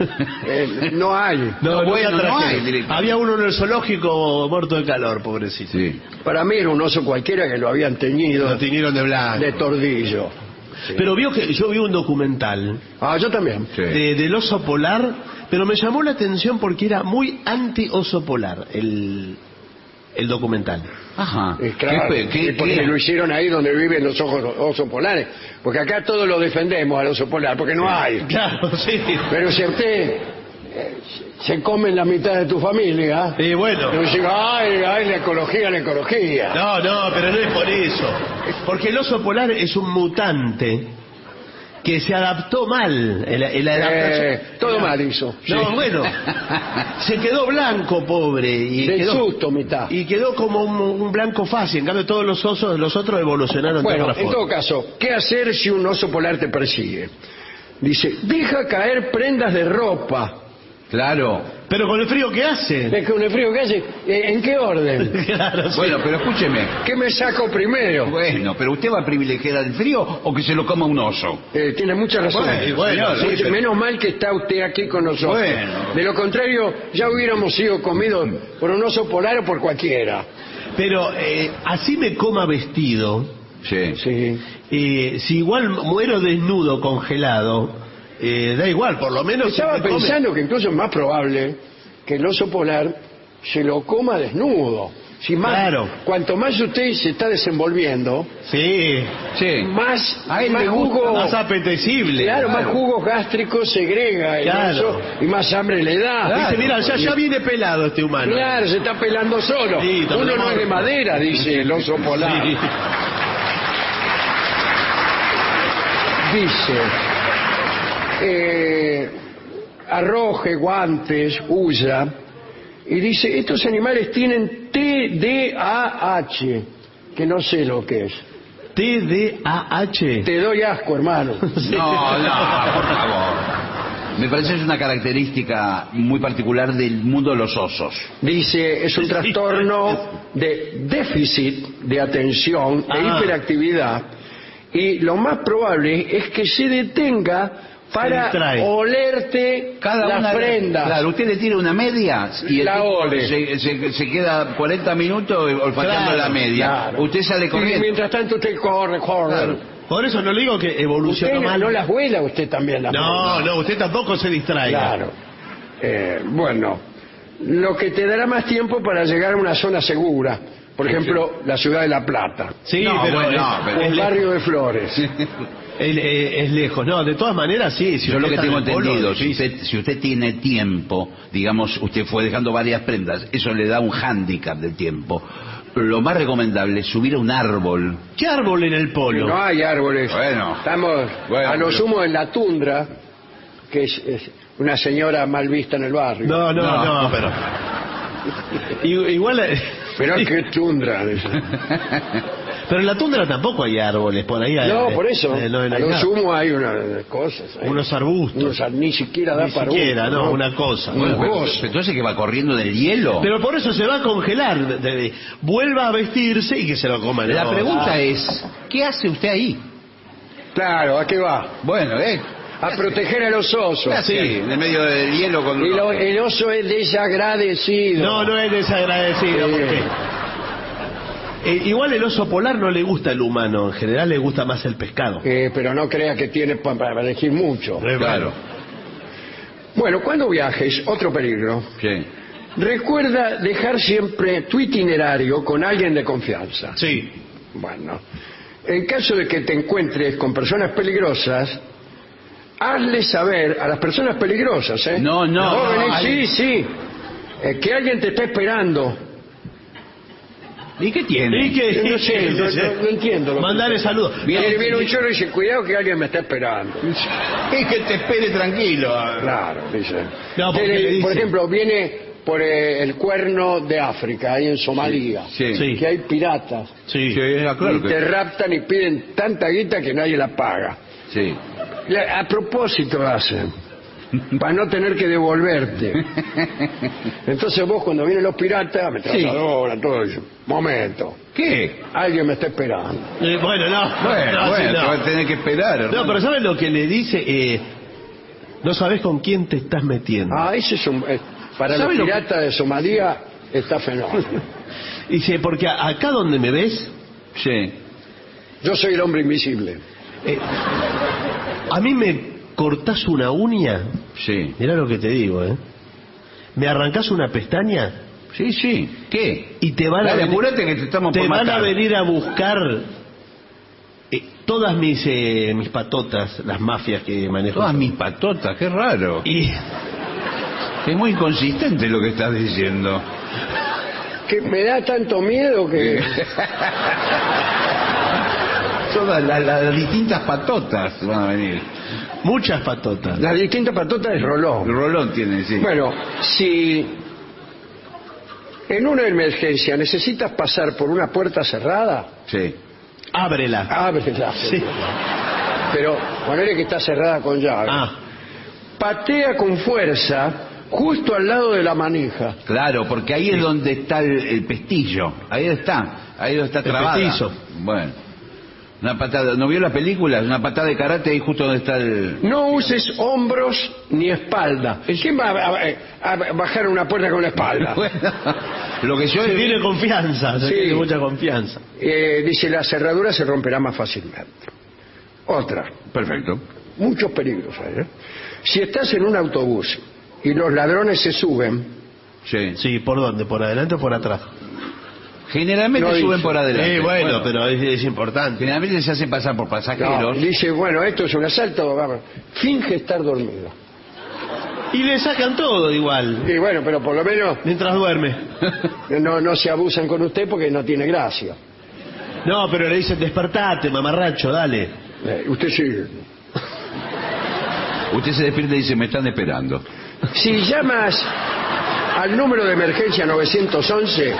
eh, no hay. No, No, no, bueno, no no traje. hay directo. Había uno en el zoológico muerto de calor, pobrecito. Sí. Para mí era un oso cualquiera que lo habían teñido Lo tiñeron de blanco. de tordillo. Sí. Pero vio que yo vi un documental Ah, yo también. Sí. de- del oso polar, pero me llamó la atención porque era muy anti-oso polar el, el documental. Ajá. Eh, claro, ¿Qué- qué- sí, porque qué- lo hicieron ahí donde viven los ojos- osos polares. Porque acá todos lo defendemos al oso polar, porque no hay. Claro, sí. Pero si usted eh, se come la mitad de tu familia, Y bueno. y dice, ay, ay, la ecología, la ecología. No, no, pero no es por eso. Porque el oso polar es un mutante que se adaptó mal en la, en la adaptación. Eh, todo en la- mal hizo. No, Sí. bueno, se quedó blanco, pobre, y De quedó, susto, mitad. y quedó como un, un blanco fácil. En cambio, todos los osos, los otros evolucionaron Bueno, de otra en forma. todo caso, ¿qué hacer si un oso polar te persigue? Dice, deja caer prendas de ropa. Claro. Pero con el frío que hace. Es que un frío que hace, eh, ¿en qué orden? Claro, sí. Bueno, pero escúcheme. ¿Qué me saco primero? Bueno, pero ¿usted va a privilegiar el frío o que se lo coma un oso? Eh, tiene mucha razón. Bueno, bueno, Sí, sí, pero- menos mal que está usted aquí con nosotros. Bueno. De lo contrario, ya hubiéramos sido comidos por un oso polar o por cualquiera. Pero eh, así me coma vestido, Sí. Sí. eh, si igual muero desnudo, congelado, eh, da igual, por lo menos... Estaba se me come- pensando que incluso es más probable que el oso polar se lo coma desnudo. Si más, Claro. Cuanto más usted se está desenvolviendo, Sí, Sí. más, A él más le gusta, jugo, más apetecible. claro, más jugos gástricos segrega el Claro. oso y más hambre le da. Dice, mira, ya, ya viene pelado este humano. Claro, se está pelando solo. Sí, Uno no tomamos- es de madera, dice el oso polar. Sí. Dice, eh, arroje, guantes, huya. Y dice, estos animales tienen T D A H, que no sé lo que es. T D A H. Te doy asco, hermano. No, no, por favor. Me parece que es una característica muy particular del mundo de los osos. Dice, es un trastorno de déficit de atención e Ah. hiperactividad. Y lo más probable es que se detenga para distrae. olerte Cada las una, prendas. Claro, usted le tira una media y el La tipo ole. se, se- se queda cuarenta minutos olfateando Claro, la media. Claro. Usted sale Y corriendo. mientras tanto usted corre, corre. Claro. Por eso no le digo que Usted evolucionó mal. no las vuela, usted también las No, vuela. no, usted tampoco se distraiga. Claro. Eh, bueno, lo que te dará más tiempo para llegar a una zona segura. Por ejemplo, la ciudad de La Plata. Sí, No, pero, bueno, es- no, pero- O el es- barrio de Flores. Es, es- es lejos. No, de todas maneras, sí. Si Yo usted lo que está tengo en el polo, entendido, si difícil. usted, si usted tiene tiempo, digamos, usted fue dejando varias prendas, eso le da un hándicap de tiempo. Lo más recomendable es subir a un árbol. ¿Qué árbol en el polo? No hay árboles. Bueno. Estamos Bueno, a lo pero- sumo en la tundra, que es, es una señora mal vista en el barrio. No, no, No. no, pero... I- Igual... eh, Pero qué tundra. Pero en la tundra tampoco hay árboles, por ahí hay... No, por eso. eh, no, no a hay lo nada. sumo hay unas cosas. hay Unos arbustos. unos ar- ni siquiera da Ni para siquiera, uno, no, una cosa. Una Bueno, pero, cosa. pero entonces que va corriendo del hielo. Pero por eso se va a congelar. de- de- vuelva a vestirse y que se lo coman. La No, pregunta ah. es, ¿qué hace usted ahí? Claro, ¿a qué va? Bueno, ¿eh? A proteger a los osos. ¿Qué hace ahí, en el medio del hielo con... Y lo- el oso es desagradecido. No, no es desagradecido. Sí. Porque... Eh, igual el oso polar no le gusta el humano. En general le gusta más el pescado. Eh, pero no crea que tiene pa- para elegir mucho. Eh, Claro, Bueno, cuando viajes, otro peligro. sí. Recuerda dejar siempre tu itinerario con alguien de confianza. Sí. Bueno, en caso de que te encuentres con personas peligrosas, hazle saber a las personas peligrosas, ¿eh? No, no, no, venís, hay- sí, sí, eh, que alguien te está esperando. ¿Y qué tiene? ¿Y qué? No sé, no- no- no entiendo lo que- Mandale saludos. Viene, viene un chorro y dice, cuidado que alguien me está esperando. Es que te espere tranquilo. Claro, dice. No, porque Tiene- le dice- Por ejemplo, viene por eh, el cuerno de África, ahí en Somalia, Sí. Sí. que hay piratas. Sí. Sí, ah, claro y que- te raptan y piden tanta guita que nadie la paga. Sí. La- A propósito hacen, para no tener que devolverte. Entonces vos cuando vienen los piratas, ametralladora, todo eso, momento, ¿Qué? alguien me está esperando. Eh, bueno, no. Bueno, no, bueno, sí, no. te va a tener que esperar. No, hermano. pero ¿sabes lo que le dice? Eh, no sabes con quién te estás metiendo. Ah, ese es un... eh, para los ¿Sabe lo que- piratas de Somalia está fenómeno. Dice, porque a- acá donde me ves, Sí. Yo soy el hombre invisible. eh, a mí me cortás una uña, Sí. mirá lo que te digo, ¿eh? Me arrancás una pestaña Sí, sí. ¿Qué? y te van a Dale, venir, apurate que te estamos te por van a matar. venir a buscar eh, todas mis eh, mis patotas, las mafias que manejo. Todas mis patotas, qué raro. Y Es muy inconsistente lo que estás diciendo. Que me da tanto miedo que... Todas las, las distintas patotas van a venir. muchas patotas. Las distintas patotas de El Rolón. rolón tiene, sí. Bueno, si en una emergencia necesitas pasar por una puerta cerrada, Sí. Ábrela. ábrela. Sí. Pero ponele que está cerrada con llave. Ah, Patea con fuerza justo al lado de la manija. Claro, porque ahí es donde está el, el pestillo. Ahí está. Ahí donde está El trabada. petizo. Bueno. Una patada. ¿No vio la película? Una patada de karate ahí justo donde está el... No uses hombros ni espalda. ¿Quién va a, a- a bajar una puerta con la espalda? Bueno, lo que yo se he tiene confianza, se Sí. tiene mucha confianza. Eh, dice, la cerradura se romperá más fácilmente. Otra. Perfecto. Muchos peligros hay, ¿eh? Si estás en un autobús y los ladrones se suben, Sí. Sí, ¿por dónde? ¿Por adelante o por atrás? Generalmente No suben dice. por adelante. Sí, bueno, pero es, es importante. Generalmente se hacen pasar por no, pasajeros. dice, bueno, esto es un asalto, vamos. Finge estar dormido. Y le sacan todo igual, Y bueno, pero por lo menos mientras duerme. no, no se abusan con usted porque no tiene gracia. No, pero le dicen, despertate, mamarracho, dale. Eh, usted sí. Usted se despierta y dice, me están esperando. Si llamas al número de emergencia nueve once,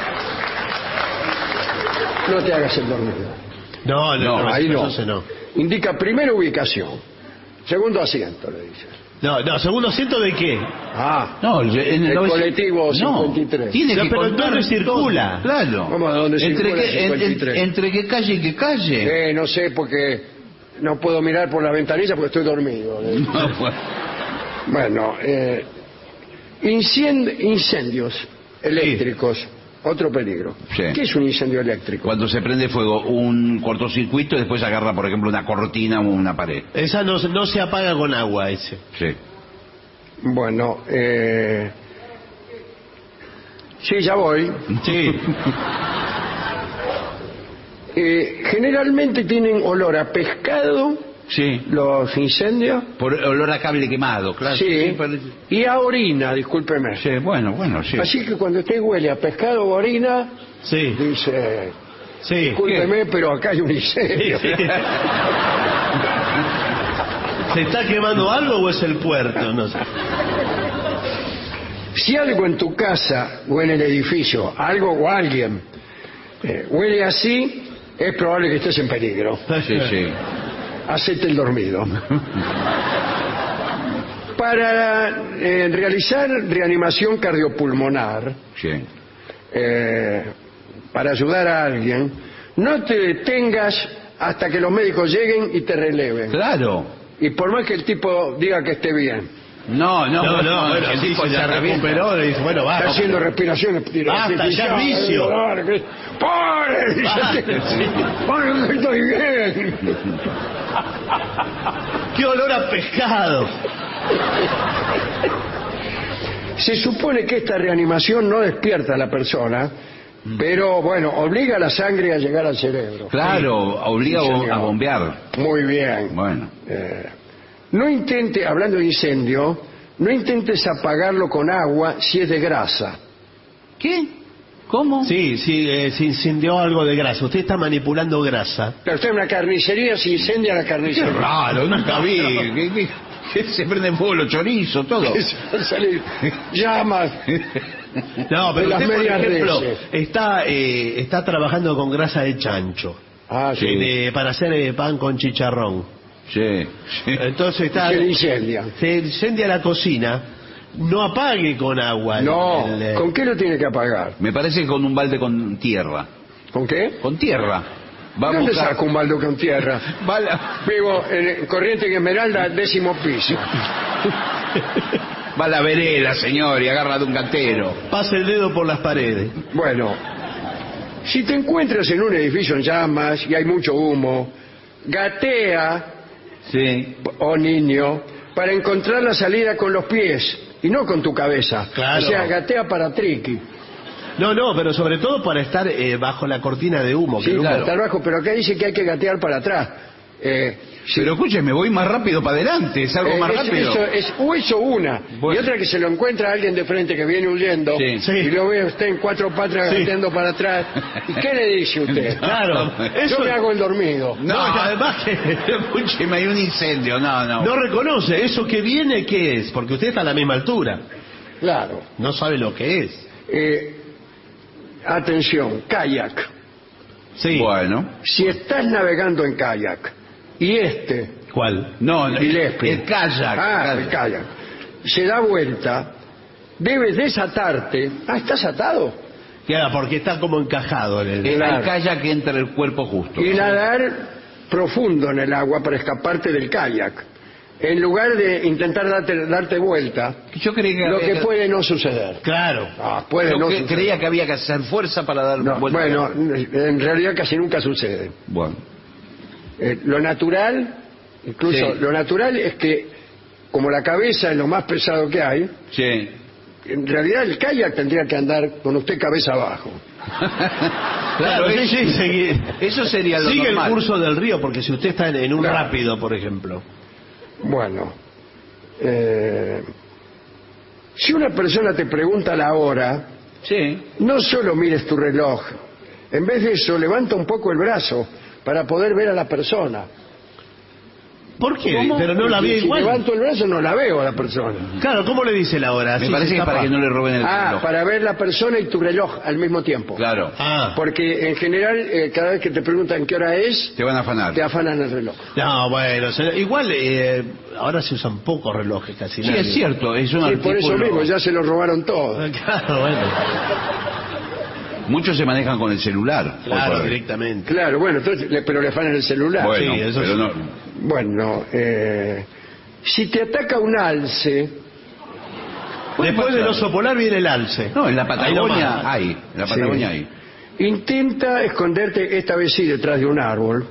no te hagas el dormido. No, no, No, no, ahí no. entonces no. Indica primera ubicación, segundo asiento, le dice. No, no, segundo asiento de qué? Ah, No, en el, El novecientos colectivo no, cincuenta y tres. Tiene No, que pero contar ¿dónde circula? todo. Claro. ¿Cómo a dónde entre circula que, el cincuenta y tres? en- entre que calle y que calle. eh, no sé porque no puedo mirar por la ventanilla porque estoy dormido. le dice. No, bueno. Bueno, eh, incend- incendios eléctricos, otro peligro. Sí. ¿Qué es un incendio eléctrico? Cuando se prende fuego un cortocircuito y después agarra, por ejemplo, una cortina o una pared. Esa no, se- no se apaga con agua, ese. Sí. Bueno, eh, sí, ya voy. Sí. Eh, generalmente tienen olor a pescado Sí. los incendios. Por olor a cable quemado, claro. Sí, parece- y a orina, discúlpeme. Sí, bueno, bueno, sí. Así que cuando usted huele a pescado o orina, Sí, dice, sí. discúlpeme, pero acá hay un incendio. Sí, sí. ¿Se está quemando algo o es el puerto? No sé. Si algo en tu casa o en el edificio, algo o alguien, eh, huele así, es probable que estés en peligro. Sí, sí. Hacete el dormido. Para eh, realizar reanimación cardiopulmonar, Sí. eh, para ayudar a alguien, no te detengas hasta que los médicos lleguen y te releven. Claro. Y por más que el tipo diga que esté bien, No, no, No, no, bueno, el sí, tipo si ya se revienta. recuperó, le dice, bueno, va. está haciendo respiraciones Basta, ya es vicio. ¡Pare! ¡Pare, que estoy bien! ¡Qué olor a pescado! Se supone que esta reanimación no despierta a la persona, pero bueno, obliga la sangre a llegar al cerebro. Claro, obliga Sí, a bo- señor. a bombear. Muy bien. Bueno. Eh, no intente, hablando de incendio, no intentes apagarlo con agua si es de grasa. ¿Qué? ¿Cómo? Sí, sí, eh, se incendió algo de grasa. Usted está manipulando grasa. Pero usted en una carnicería se incendia la Qué carnicería. raro, nunca vi. ¿Qué, qué- qué se prende fuego los chorizos, todo? Va a salir llamas. No, De pero las usted, por medias ejemplo, reses. está, eh, está trabajando con grasa de chancho. Ah, sí. eh, para hacer eh, pan con chicharrón. Sí, sí. Entonces está... Se le incendia. Se incendia la cocina. No apague con agua. No, el- el- ¿con qué lo tiene que apagar? Me parece que con un balde con tierra. ¿Con qué? Con tierra. Va a ¿Dónde buscar- saco un balde con tierra? Va a la- Vivo en Corriente y Esmeralda, décimo piso. Va a la vereda, señor, y agarra de un cantero. Pase el dedo por las paredes. Bueno, si te encuentras en un edificio en llamas y hay mucho humo, gatea, Sí. oh niño, para encontrar la salida con los pies y no con tu cabeza. Claro. O sea, gatea para triqui. No, no, pero sobre todo para estar eh, bajo la cortina de humo. que Sí, el humo- claro. hasta abajo, pero acá dice que hay que gatear para atrás. Eh, sí. Pero escúcheme, voy más rápido para adelante, es algo Eh, más es- rápido. eso es, o eso una. Bueno. Y otra que se lo encuentra alguien de frente que viene huyendo Sí. Sí. y lo ve a usted en cuatro patas Sí. gateando para atrás. ¿Y qué le dice usted? Claro, Yo eso me hago el dormido. No, No, y además que escúcheme, hay un incendio, no, no. no reconoce eso que viene, ¿qué es? Porque usted está a la misma altura. Claro. No sabe lo que es. Eh, atención, kayak. Sí. Bueno. Si estás navegando en kayak y este, ¿Cuál? No, no, el, Gillespie, el kayak. ah, kayak. el kayak, se da vuelta, debes desatarte. Ah, ¿estás atado? Claro, porque está como encajado en el... El, Claro. el kayak entra el cuerpo justo. Y nadar profundo en el agua para escaparte del kayak. En lugar de intentar darte, darte vuelta, Yo creí que lo había que puede no suceder. Claro. Ah, puede yo no que- suceder. creía que había que hacer fuerza para dar No, vuelta. bueno, en realidad casi nunca sucede. Bueno. Eh, lo natural, incluso Sí. lo natural es que, como la cabeza es lo más pesado que hay, Sí. en realidad el kayak tendría que andar con usted cabeza abajo. Claro, sí, eso, sí, seguí- eso sería lo Sigue normal. el curso del río, porque si usted está en, en un Claro. rápido, por ejemplo. Bueno, eh, si una persona te pregunta la hora, Sí. no solo mires tu reloj, en vez de eso levanta un poco el brazo para poder ver a la persona. ¿Por qué? ¿Cómo? Pero no la Si- ve si igual. levanto el brazo no la veo a la persona. Claro, ¿cómo le dice la hora? Me Así parece se que es para tapa. que no le roben el Ah, reloj. para ver la persona y tu reloj al mismo tiempo. Claro. Ah, Porque en general, eh, cada vez que te preguntan qué hora es, Te van a afanar. te afanan el reloj. no, bueno, se- igual eh, ahora se usan pocos relojes, casi Sí, nadie. es cierto, es un Y por eso artículo- mismo ya se lo robaron todo. Claro, bueno, Muchos se manejan con el celular. hoy claro, por hoy. directamente. Claro, bueno, entonces, le- pero le afanan el celular. Bueno, Sí, eso pero sí. no. Bueno, eh, si te ataca un alce, puede Después del pasar. oso polar viene el alce. No, en la Ahí Patagonia nomás. hay. En la Patagonia hay. intenta esconderte esta vez sí detrás de un árbol.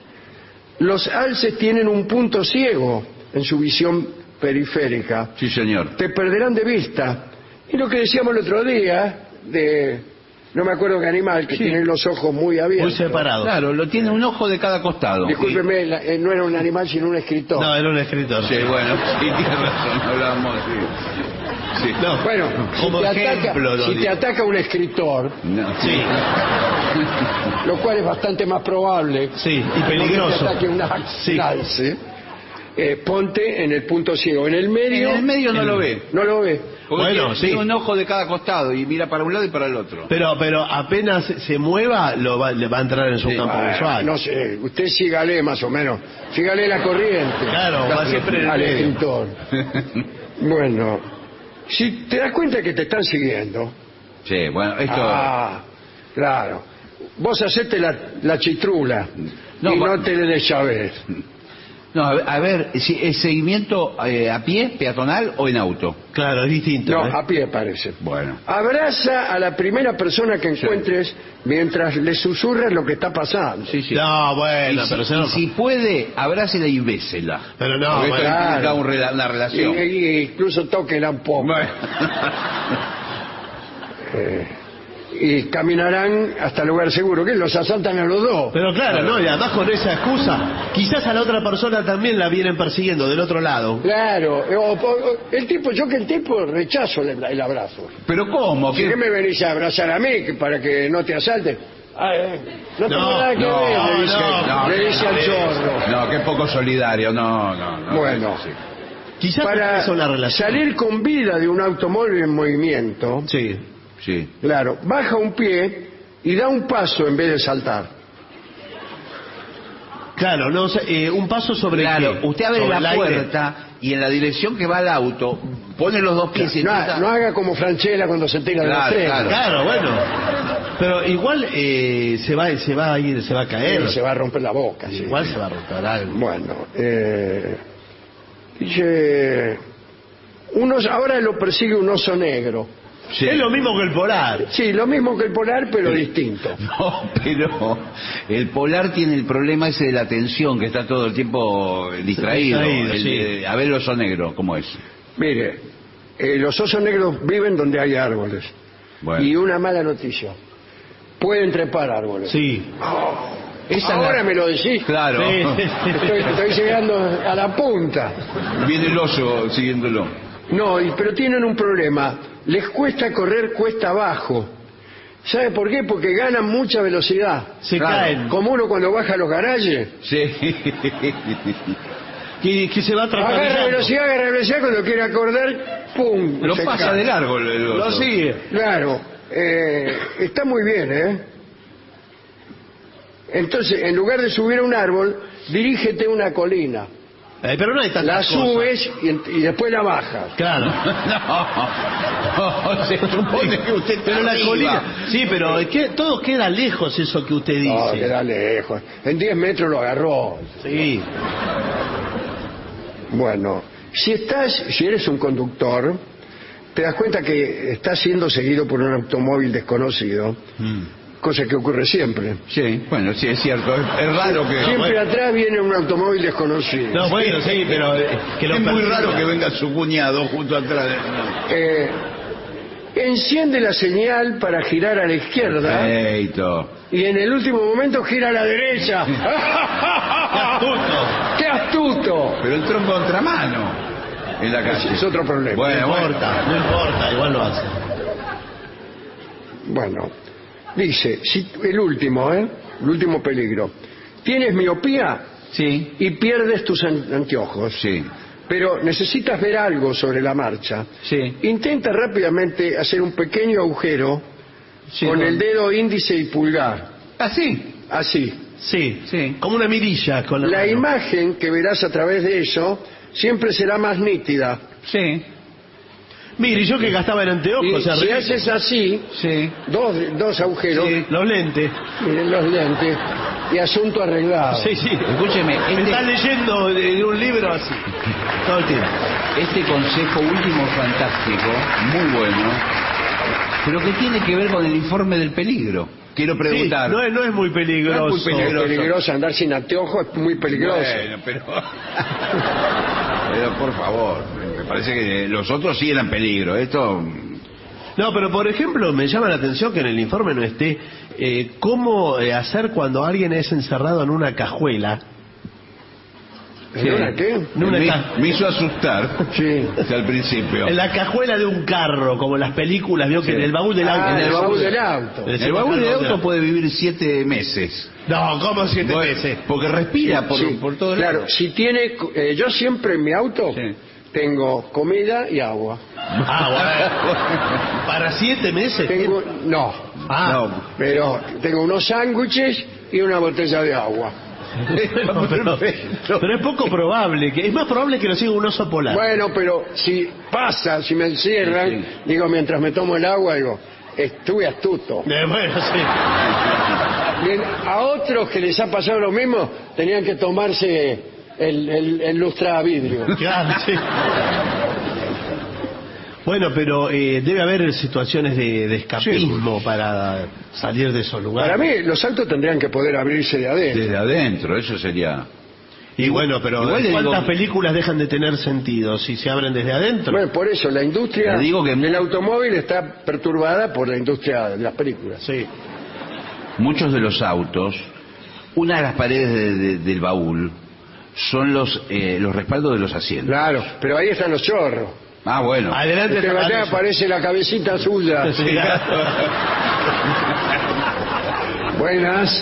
Los alces tienen un punto ciego en su visión periférica. Sí, señor. Te perderán de vista. Y lo que decíamos el otro día de no me acuerdo qué animal, que Sí. tiene los ojos muy abiertos. Muy separados. Claro, lo tiene un ojo de cada costado. Discúlpeme, la- eh, no era un animal, sino un escritor. No, era un escritor. Sí, bueno, sí, tiene razón, hablábamos, sí. Sí. No. Bueno, si, Como te, ataca, ejemplo, lo si digo. te ataca un escritor, No. Sí, lo cual es bastante más probable sí, y que te peligroso. ataque un Sí. alce, eh, ponte en el punto ciego. En el medio... En el medio no el- lo ve. No lo ve. Porque Bueno, tiene, sí. tiene un ojo de cada costado y mira para un lado y para el otro. Pero, pero apenas se mueva, lo va, le va a entrar en su Sí. campo Ah, visual. no sé, usted sígale más o menos. Sígale la corriente. Claro, va siempre en el al medio. escritor. Bueno, si te das cuenta que te están siguiendo... Sí, bueno, esto... Ah, claro. Vos hacete la, la chitrula No, y va- no te le des saber. No, a ver, a ver, si ¿es seguimiento eh, a pie, peatonal o en auto? Claro, es distinto. No, ¿eh? a pie parece. Bueno. Abraza a la primera persona que encuentres mientras le susurras lo que está pasando. Sí, sí. No, bueno, y si, pero se y no- si puede, abrácela y bésela. Pero no, Porque esto bueno, implica claro. un rela- una Y, relación. y incluso tóquela un poco. Bueno. Eh, y caminarán hasta el lugar seguro. ¿Qué? Los asaltan a los dos. Pero claro, no, y además con esa excusa, quizás a la otra persona también la vienen persiguiendo del otro lado. Claro. O- o- el tipo, yo que el tipo rechazo el, el abrazo. ¿Pero cómo? ¿Por ¿Qué? qué me venís a abrazar a mí que para que no te asalten? Ah, eh, no tengo No, nada que no, ver, le no, dice, no, le dice al no, zorro. No, qué poco solidario, no, no. no Bueno. sí. Quizás Para es una relación. salir con vida de un automóvil en movimiento, Sí. Sí. claro, baja un pie y da un paso en vez de saltar. Claro, no, sé, eh, un paso sobre Claro, qué? usted abre Sobre la el aire. puerta y en la dirección que va el auto pone los dos pies y No, trata- no haga como Franchella cuando se tira de Claro, los trenes. claro. Claro, bueno. Pero igual eh, se va se va a ir, se va a caer. Él se va a romper la boca. sí. Igual se va a romper algo. Bueno, eh, dice, unos, ahora lo persigue un oso negro. Sí. Es lo mismo que el polar. Sí, lo mismo que el polar, pero distinto. No, pero el polar tiene el problema ese de la tensión, que está todo el tiempo distraído. Distraído, El sí. de- a ver el oso negro, ¿cómo es? Mire, eh, los osos negros viven donde hay árboles. Bueno. Y una mala noticia, pueden trepar árboles. Sí. Esa es Ahora la- me lo decís. Claro. Sí. Estoy, estoy llegando a la punta. Viene el oso siguiéndolo. No, y- pero tienen un problema. Les cuesta correr cuesta abajo. ¿Sabe por qué? Porque ganan mucha velocidad. Se Claro. caen. Como uno cuando baja los garajes. Sí. Que, que se va Agarra atrapando. velocidad, agarra velocidad, cuando quiere acordar, ¡pum! Lo se pasa cae. de largo el, el oso. Lo sigue. Claro, eh, está muy bien, ¿eh? Entonces, en lugar de subir a un árbol, dirígete a una colina. Eh, pero no hay La tantas cosas. subes y, en- y después la bajas. Claro. No, se supone que usted está Pero la arriba. colina. Sí, pero es que todo queda lejos eso que usted dice. No, queda lejos. En diez metros lo agarró. Sí. Bueno, si estás, si eres un conductor, te das cuenta que estás siendo seguido por un automóvil desconocido, cosa que ocurre siempre. Sí, bueno, sí, es cierto. Es, es raro que... Siempre atrás viene un automóvil desconocido. No, bueno, sí, pero eh, que lo es muy persiga. raro que venga su cuñado junto atrás. de- no. Eh, enciende la señal para girar a la izquierda Eito. y en el último momento gira a la derecha. ¡Qué astuto! ¡Qué astuto! Pero el tronco contramano en la calle. Es otro problema. Bueno, No importa, no importa, igual lo hace. Bueno, dice, si, el último, ¿eh? El último peligro. Tienes miopía Sí, y pierdes tus an- anteojos. sí, Pero necesitas ver algo sobre la marcha. sí. Intenta rápidamente hacer un pequeño agujero Sí, con no. el dedo índice y pulgar. Ah, sí. Así. Sí, Sí. como una mirilla con la, La mano. imagen que verás a través de eso siempre será más nítida. Sí, Mire, yo que gastaba en Y anteojos, si arriba, haces así, sí. dos, dos agujeros, Sí. los lentes. miren los lentes, y asunto arreglado. Sí, sí. Escúcheme, Me está este, leyendo de, de un libro así. Todo el tiempo. este consejo último es fantástico, muy bueno, pero que tiene que ver con el informe del peligro. Quiero Sí, preguntar. no, es, no es muy peligroso. No es muy Es peligroso. peligroso andar sin anteojos, es muy peligroso. Bueno, pero... pero por favor, me parece que los otros sí eran peligro. Esto... No, pero por ejemplo, me llama la atención que en el informe no esté eh, cómo eh, hacer cuando alguien es encerrado en una cajuela. ¿En sí. una qué? En una me, ca... me hizo asustar. Sí. Al principio. En la cajuela de un carro, como en las películas, vio que sí. en el baúl del auto. Ah, en el baúl del auto. En el baúl del auto puede vivir siete meses. No, ¿cómo siete bueno, meses? Porque respira por, sí. por todo el Claro, lado. si tiene... Eh, yo siempre en mi auto sí. tengo comida y agua. Ah, bueno. ¿Para siete meses? Tengo, no. Ah. No, pero tengo unos sándwiches y una botella de agua. No, pero, pero es poco probable, que es más probable que lo siga un oso polar. Bueno, pero si pasa, si me encierran, sí, sí. digo, mientras me tomo el agua, digo, estuve astuto. Eh, bueno, sí. Bien, a otros que les ha pasado lo mismo, tenían que tomarse el, el, el lustravidrio. Claro, sí. Bueno, pero eh, debe haber situaciones de, de escapismo sí. para salir de esos lugares. Para mí, los autos tendrían que poder abrirse de adentro. Desde adentro, eso sería... Y bueno, pero igual ¿cuántas digo... películas dejan de tener sentido si se abren desde adentro? Bueno, por eso la industria le digo que... del automóvil está perturbada por la industria de las películas. Sí. Muchos de los autos, una de las paredes de, de, del baúl son los eh, los respaldos de los asientos. Claro, pero ahí están los chorros. Ah, bueno. Adelante. Te va aparece la cabecita suya. Sí. Buenas.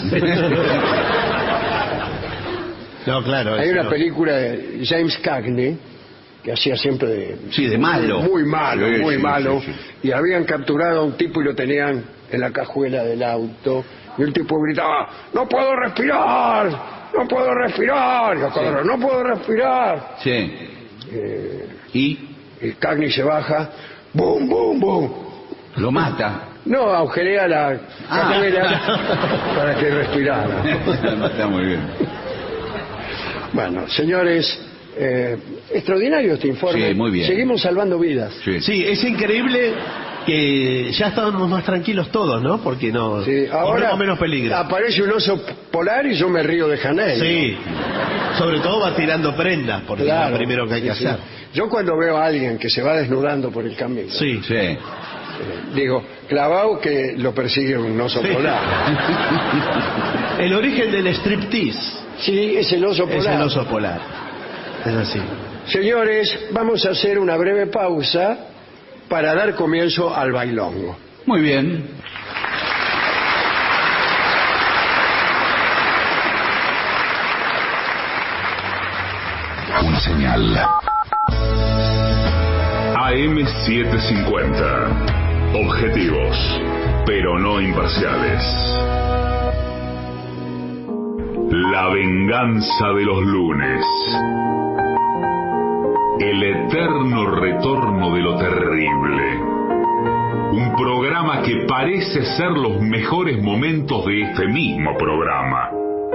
No, claro. Hay una no. película de James Cagney que hacía siempre de... Sí, de malo. Muy malo, sí, muy sí, malo. Sí, sí. Y habían capturado a un tipo y lo tenían en la cajuela del auto. Y el tipo gritaba, ¡no puedo respirar! ¡No puedo respirar! Y yo, sí. ¡No puedo respirar! Sí. Eh, ¿Y? El Cagney se baja, ¡bum, bum, bum! Lo mata. No, agujerea la ah. cajuela para que respirara. Está muy bien. Bueno, señores, eh, extraordinario este informe. Sí, muy bien. Seguimos salvando vidas. Sí. sí, es increíble que ya estamos más tranquilos todos, ¿no? Porque no sí, ahora menos peligro. Aparece un oso polar y yo me río de Janeiro. Sí, sobre todo va tirando prendas, porque claro, es lo primero que hay que sí, hacer. Sí. Yo cuando veo a alguien que se va desnudando por el camino, sí, sí. Eh, digo, clavado que lo persigue un oso sí. polar. El origen del striptease. Sí, es el oso polar. Es el oso polar. Es así. Señores, vamos a hacer una breve pausa para dar comienzo al bailongo. Muy bien. Una señal. A M setecientos cincuenta. Objetivos, pero no imparciales. La venganza de los lunes. El eterno retorno de lo terrible. Un programa que parece ser los mejores momentos de este mismo programa.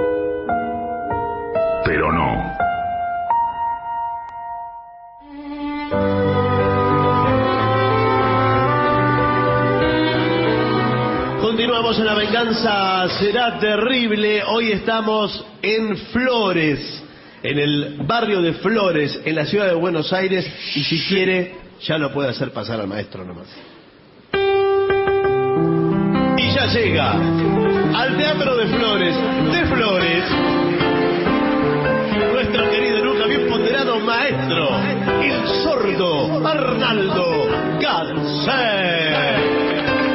Pero no. Continuamos en La Venganza Será Terrible. Hoy estamos en Flores, en el barrio de Flores, en la ciudad de Buenos Aires. Y si quiere, ya lo puede hacer pasar al maestro nomás. Y ya llega al Teatro de Flores, de Flores, nuestro querido, nunca bien ponderado maestro, el sordo Arnaldo Ganser.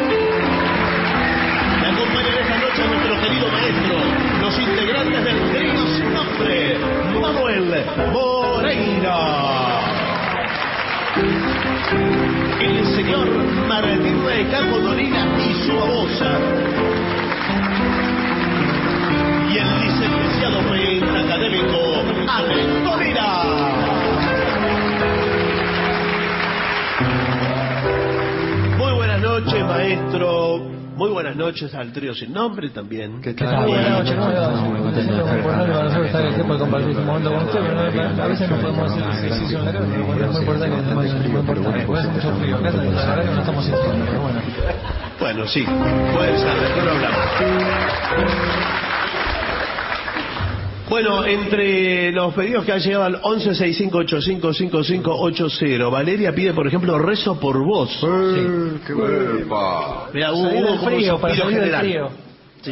Nuestro querido maestro, los integrantes del trío sin nombre, Manuel Moreira, el señor Martín de Capo Dolina y su babosa, y el licenciado pentacadémico Ale Dolina. Muy buenas noches, maestro. Muy buenas noches al trío sin nombre también. ¿Qué tal? Buenas noches, ¿cómo le va? Muy contento de nosotros estar el tiempo de compartir este momento con usted, pero a veces no podemos hacer ejercicio en la casa, pero bueno, es muy importante que tenemos un equipo importante. Puede ser mucho frío acá, la verdad que no estamos sintiendo, pero bueno. Bueno, sí, puede ser, después lo hablamos. Bueno, entre los pedidos que han llegado al once sesenta y cinco ochenta y cinco cincuenta y cinco ochenta, Valeria pide, por ejemplo, Rezo por vos. Sí. Qué bueno. Mira, hubo, Salir hubo del como frío, un para suspiro salir del general. frío. Sí.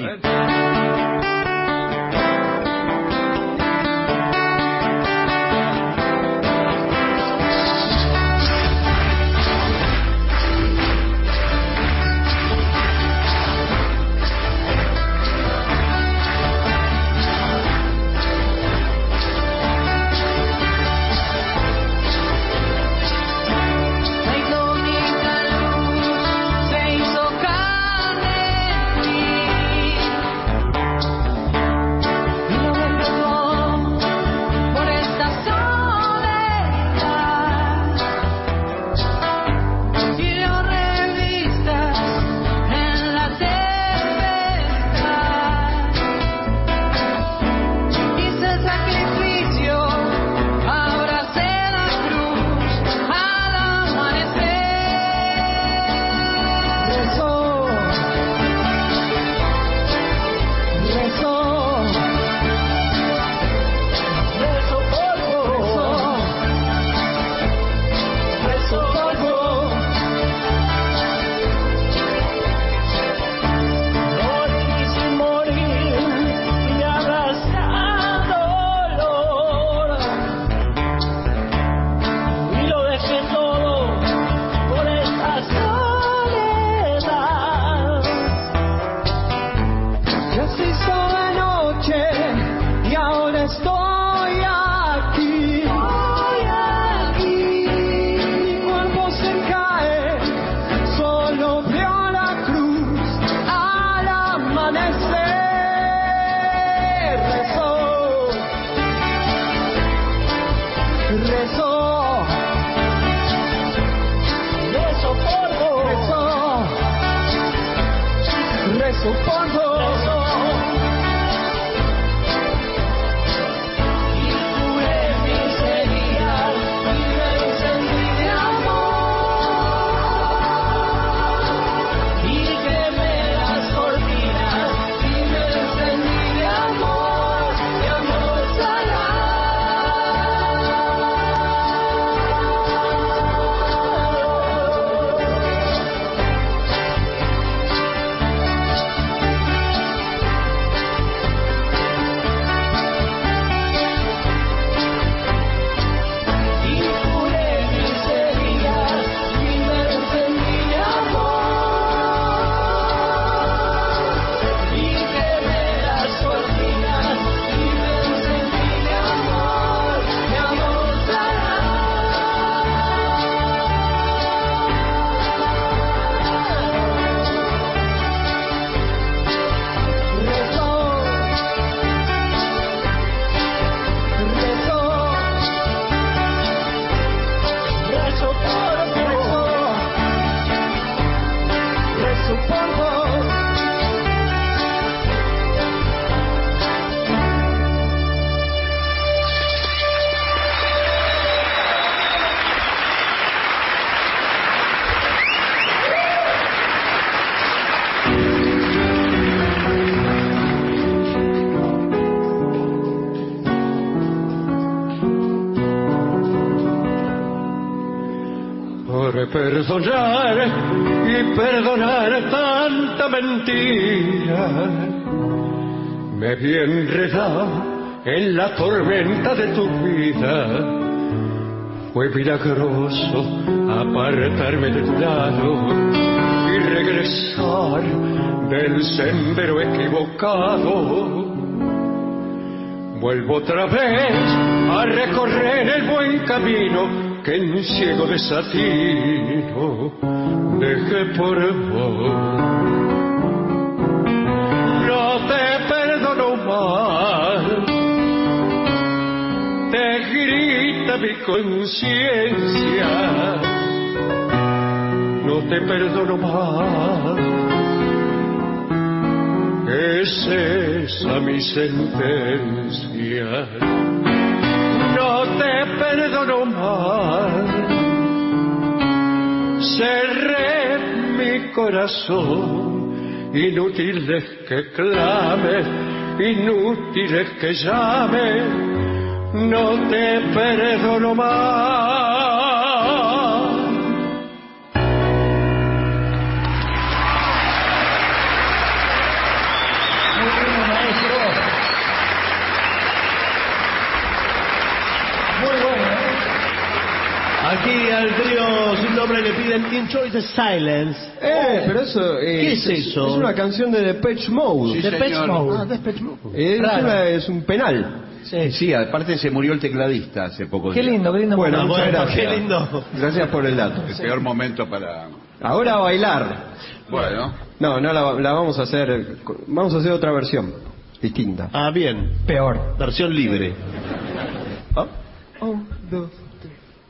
Perdonar y perdonar tanta mentira me vi enredado en la tormenta de tu vida. Fue milagroso apartarme de tu lado y regresar del sendero equivocado. Vuelvo otra vez a recorrer el buen camino que en ciego desatino dejé por vos. No te perdono más, te grita mi conciencia. No te perdono más, es esa mi sentencia. No te perdono más, cerré mi corazón, inútil es que clame, inútil es que llame, no te perdono más. Muy bueno, maestro. Muy bueno, ¿eh? Aquí al trío sin nombre le piden Enjoy the Silence. Eh, pero eso... Eh, ¿Qué es eso? Es una canción de Depeche Mode. Sí, Depeche señor. Mode. Ah, Depeche Mode. Es, Raro. una- es un penal. Sí. Sí, aparte se murió el tecladista hace poco. Qué lindo, qué lindo. Bueno, Ah, muchas bueno, gracias. qué lindo. Gracias por el dato. El peor momento para... Ahora a bailar. Bueno, No, no la, la vamos a hacer... Vamos a hacer otra versión. Distinta. Ah, bien. Peor. Versión libre. Ah. Un, dos, tres.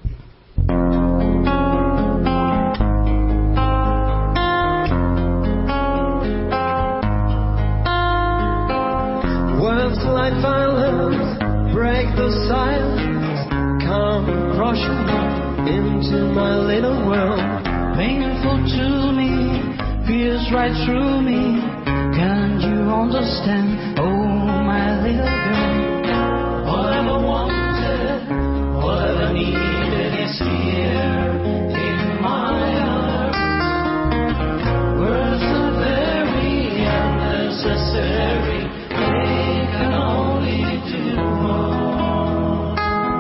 Words like violence break the silence, come crushing into my little world. Painful to me, pierce right through me. Can't you understand? Oh, my little girl. All I ever wanted, all I ever needed is here in my heart. Words are very unnecessary. They can only do harm.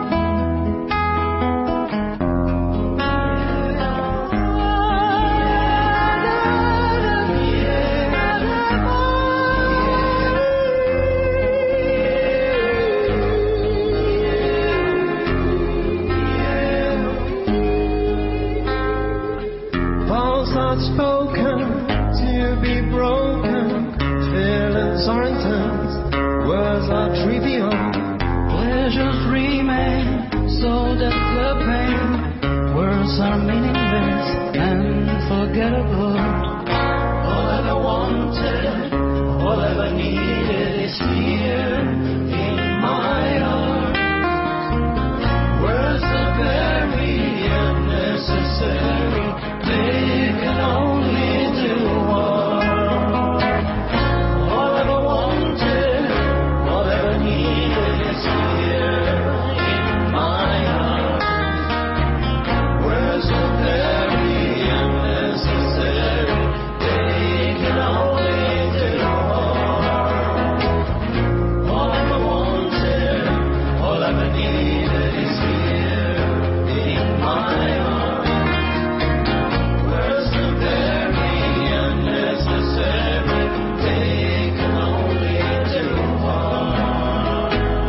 Vows outspoken to be broken, feelings are intense, words are trivial. Pleasures remain, so does the pain. Words are meaningless and forgettable. All I ever wanted, all I ever needed is here in my heart. Words are very unnecessary. They can only do harm. All I ever wanted, all I ever needed is here in my heart. Words are very unnecessary. They can only do harm. All I ever wanted, all I ever needed is here in my heart. Words are very unnecessary. They can only do harm.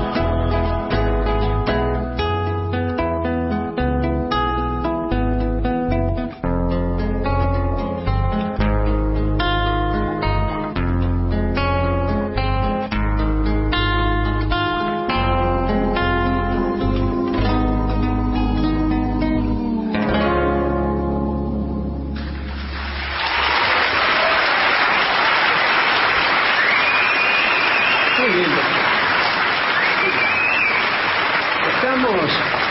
Muy lindo. Estamos...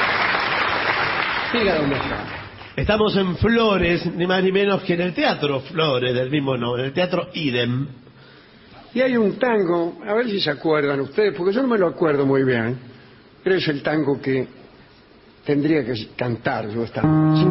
Diga dónde está. Estamos en Flores, ni más ni menos que en el Teatro Flores, del mismo nombre, en el Teatro Idem. Y hay un tango, a ver si se acuerdan ustedes, porque yo no me lo acuerdo muy bien, pero es el tango que tendría que cantar yo esta noche.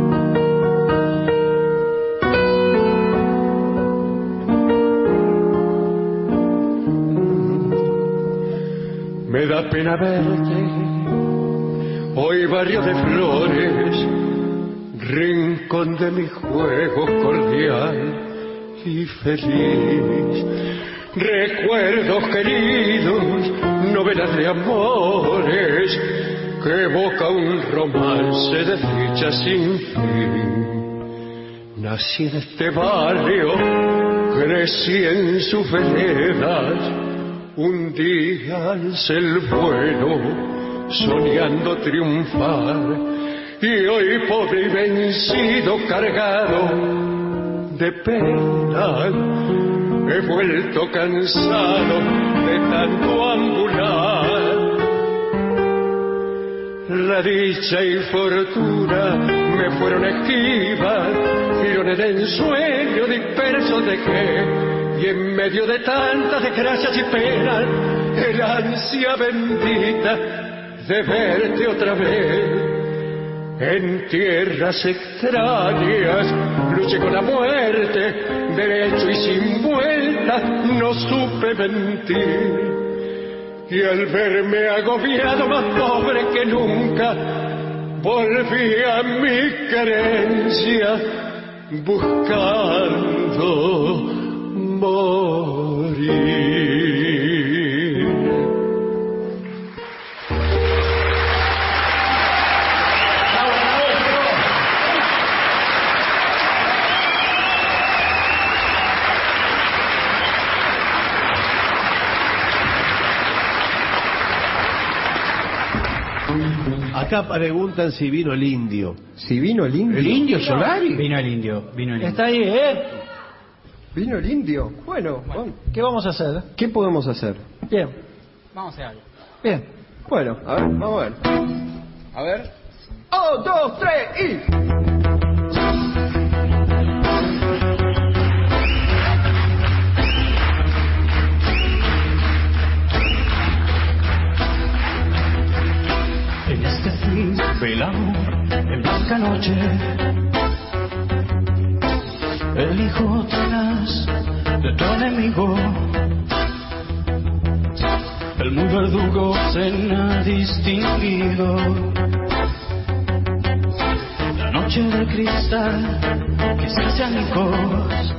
Me da pena verte, hoy barrio de Flores, rincón de mi juego cordial y feliz. Recuerdos queridos, novelas de amores, que evoca un romance de ficha sin fin. Nací en este barrio, crecí en sus veredas, un día alcé el vuelo, soñando triunfar, y hoy pobre y vencido, cargado de pena, he vuelto cansado de tanto ambular. La dicha y fortuna me fueron esquivas, giro en el ensueño disperso dejé, Y en medio de tantas desgracias y penas, el ansia bendita de verte otra vez. En tierras extrañas luché con la muerte, derecho y sin vuelta, no supe mentir. Y al verme agobiado, más pobre que nunca, volví a mi querencia, buscando morir. Acá preguntan si vino el indio. ¿Si vino el indio? ¿El indio Solari? Vino el indio, vino el indio. Está ahí, ¿eh? ¿Vino el indio? Bueno, bueno, ¿Qué vamos a hacer? ¿qué podemos hacer? Bien, Vamos a hacer algo. bien. Bueno, a ver, vamos a ver. A ver. ¡Un, dos, tres y... En este fin velado, en blanca noche, el hijo tenaz de tu enemigo, el muy verdugo se ha distinguido. La noche de cristal que se hace añicos.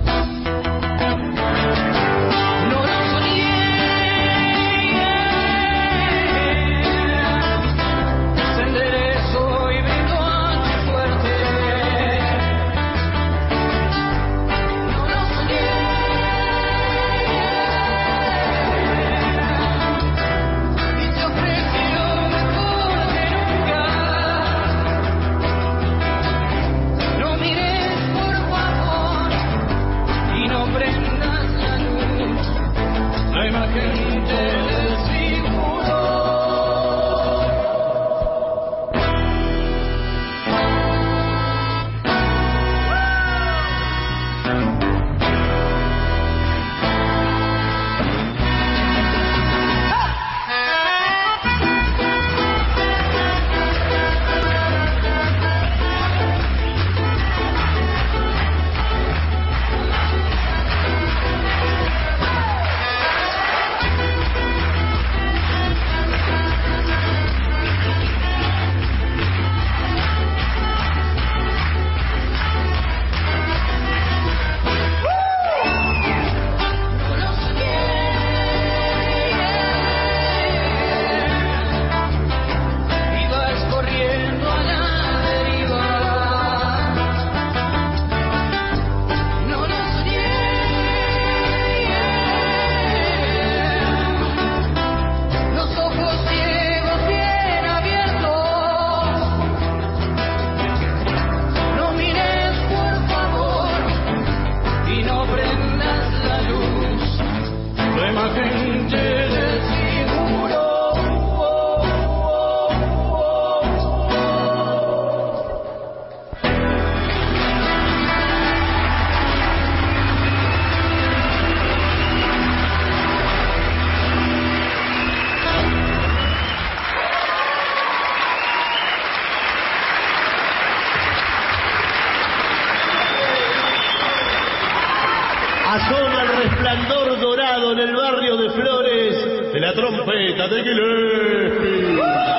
Asoma el resplandor dorado en el barrio de Flores de la trompeta de Gillespie.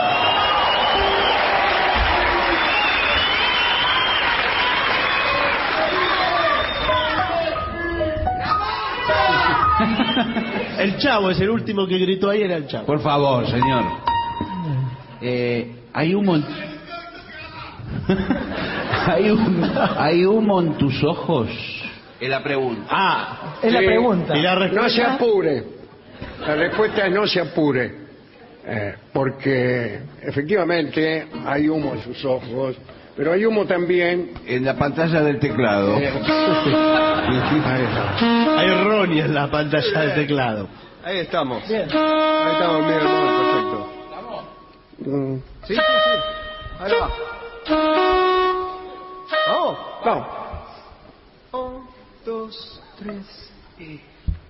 El Chavo es el último que gritó ahí, era el Chavo. Por favor, señor. Eh, hay humo en... hay, un... hay humo en tus ojos. Es la pregunta. Ah, Es la Sí. pregunta. y la No se respuesta. apure. La respuesta es no se apure. Eh, porque efectivamente hay humo en sus ojos, pero hay humo también. En la pantalla del teclado. eh, ahí está. Hay errónea en la pantalla del teclado. Ahí estamos. Bien. Ahí estamos, bien, perfecto. Mm, Sí, sí, sí. Ahí va. Vamos. Vamos. Un, dos, tres y...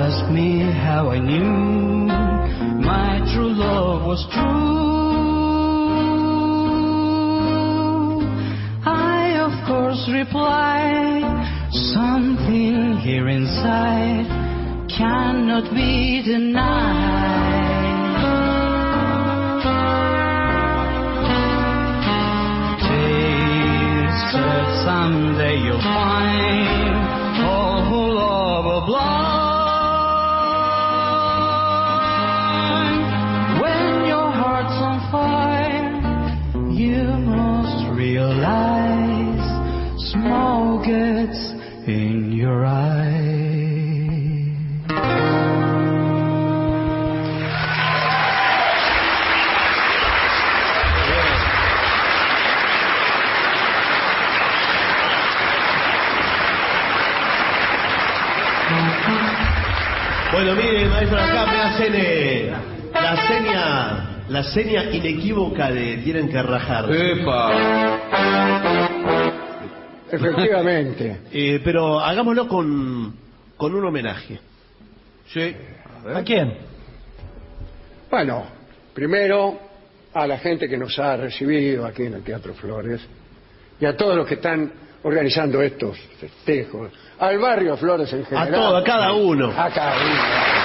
ask me how I knew my true love was true, I of course replied, something here inside cannot be denied. Taste it, someday you'll find all who love are blind. When your heart's on fire, you must realize smoke gets in your eyes. Bueno, mire, maestro, acá me hacen eh, la seña, la seña inequívoca de tienen que rajar. ¡Epa! Efectivamente. Eh, pero hagámoslo con, con un homenaje. Sí. ¿A quién? Bueno, primero a la gente que nos ha recibido aquí en el Teatro Flores y a todos los que están organizando estos festejos, al barrio Flores en general. A todo, a cada uno. A cada uno.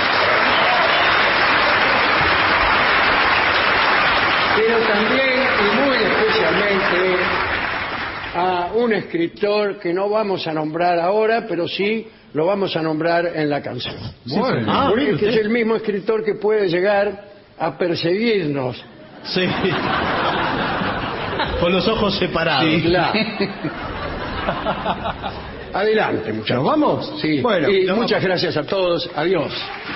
Pero también y muy especialmente a un escritor que no vamos a nombrar ahora, pero sí lo vamos a nombrar en la canción. Bueno. Ah, Porque mire usted. es el mismo escritor que puede llegar a perseguirnos. Sí. Con los ojos separados. Sí, claro. Adelante, muchachos. ¿Nos vamos? Sí. Bueno, y nos muchas vamos. gracias a todos. Adiós.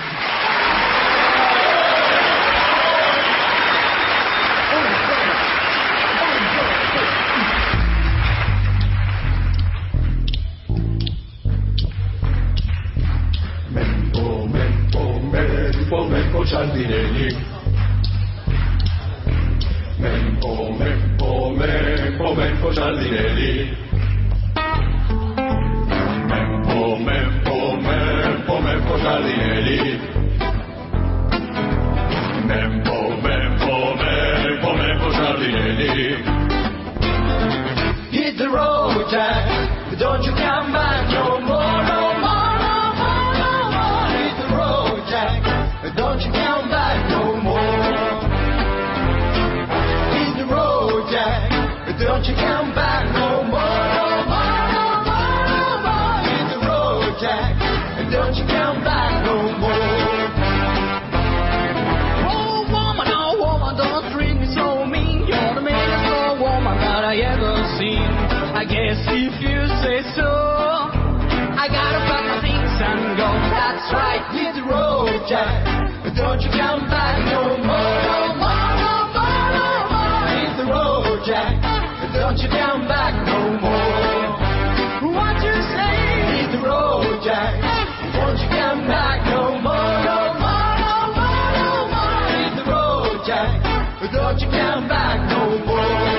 Mempo, mempo, mempo, mempo Cialdinelli. Mempo, mempo, mempo, mempo Cialdinelli. Mempo, mempo, mempo, mempo Cialdinelli. Mempo, mempo, mempo, mempo Cialdinelli. Hit the road, Jack, don't you come back no more, no more, no more, no more. Hit the road, Jack, don't you come back no more. Hit the road, Jack, don't you come back no more, no more, no more, no more. Hit the road, Jack, don't you come back no more. Oh woman, oh woman, don't treat me so mean. You're the meanest old woman that I ever seen. I guess if you say so, I gotta pack my things and go. That's right, hit the road, Jack. Don't you come back no more, no more, no more, no more. Hit the road, Jack. Don't you come back no more. What you say? Hit the road, Jack. Won't you come back no more, no more, no more, no more. Hit the road, Jack. Don't you come back no more.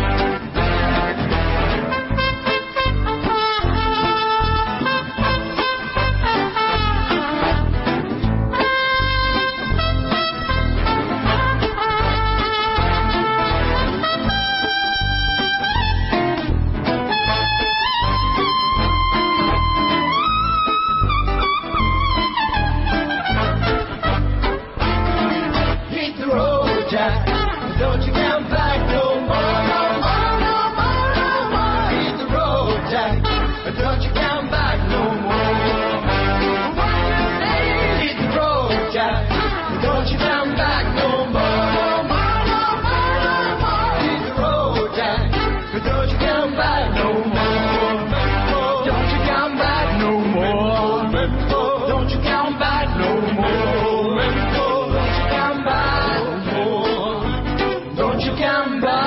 Hit the road, Jack. Don't you come back no more, no more, no more, no more. Hit the road, Jack. Don't you come back no more. What you say? Hit the road, Jack. Don't you come back no more, no more, no more, no more. Hit the road, Jack. Don't you come back no more. Don't you come back no more. Don't you come back no more. Don't you come back no more. Don't you come back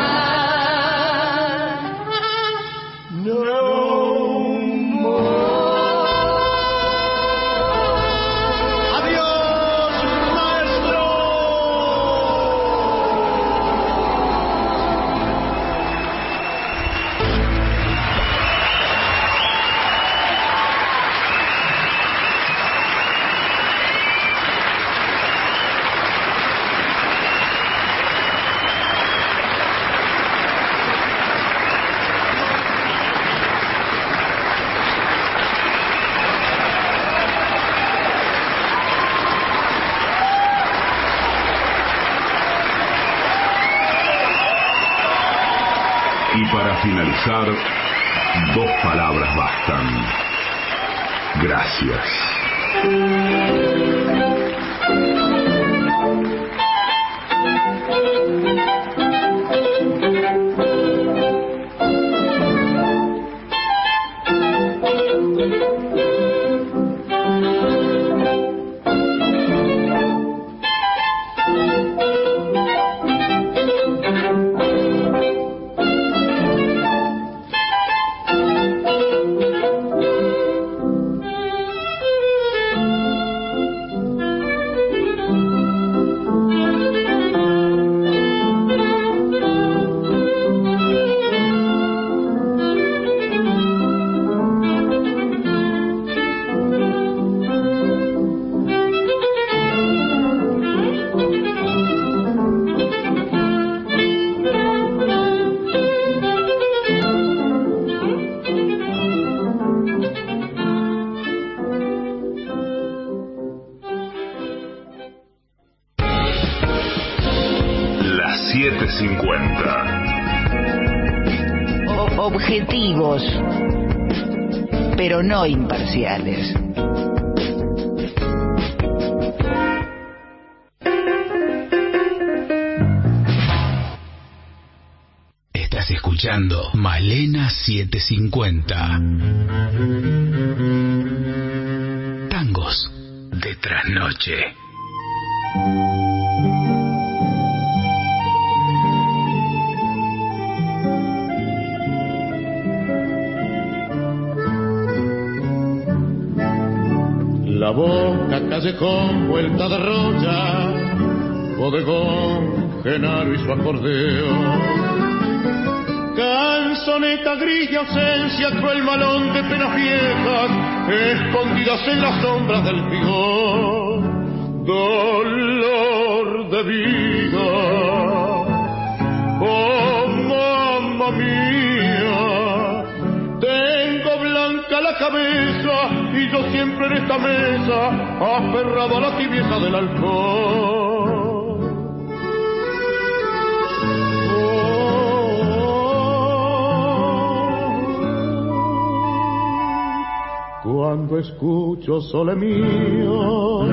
no more. ¡Adiós, maestro! finalizar, dos palabras bastan. Gracias. siete cincuenta. Objetivos, pero no imparciales. Estás escuchando Malena setecientos cincuenta. Tangos de trasnoche. La boca, callejón, vuelta de roya, bodegón, Genaro y su acordeón. Canzoneta gris de ausencia, cruel malón de penas viejas, escondidas en las sombras del figón. Dolor de vida, oh mamma mía, tengo blanca la cabeza y yo siempre en esta mesa, aferrado a la tibieza del alcohol. Cuando escucho sole mio,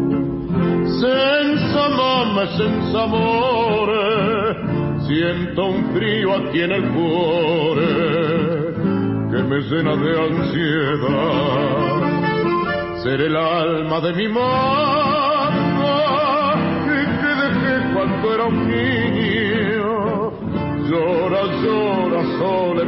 senza mamma, senza amore, siento un frío aquí en el cuore que me llena de ansiedad. Ser el alma de mi mamá y que dejé cuando era un niño. Llora, llora, sole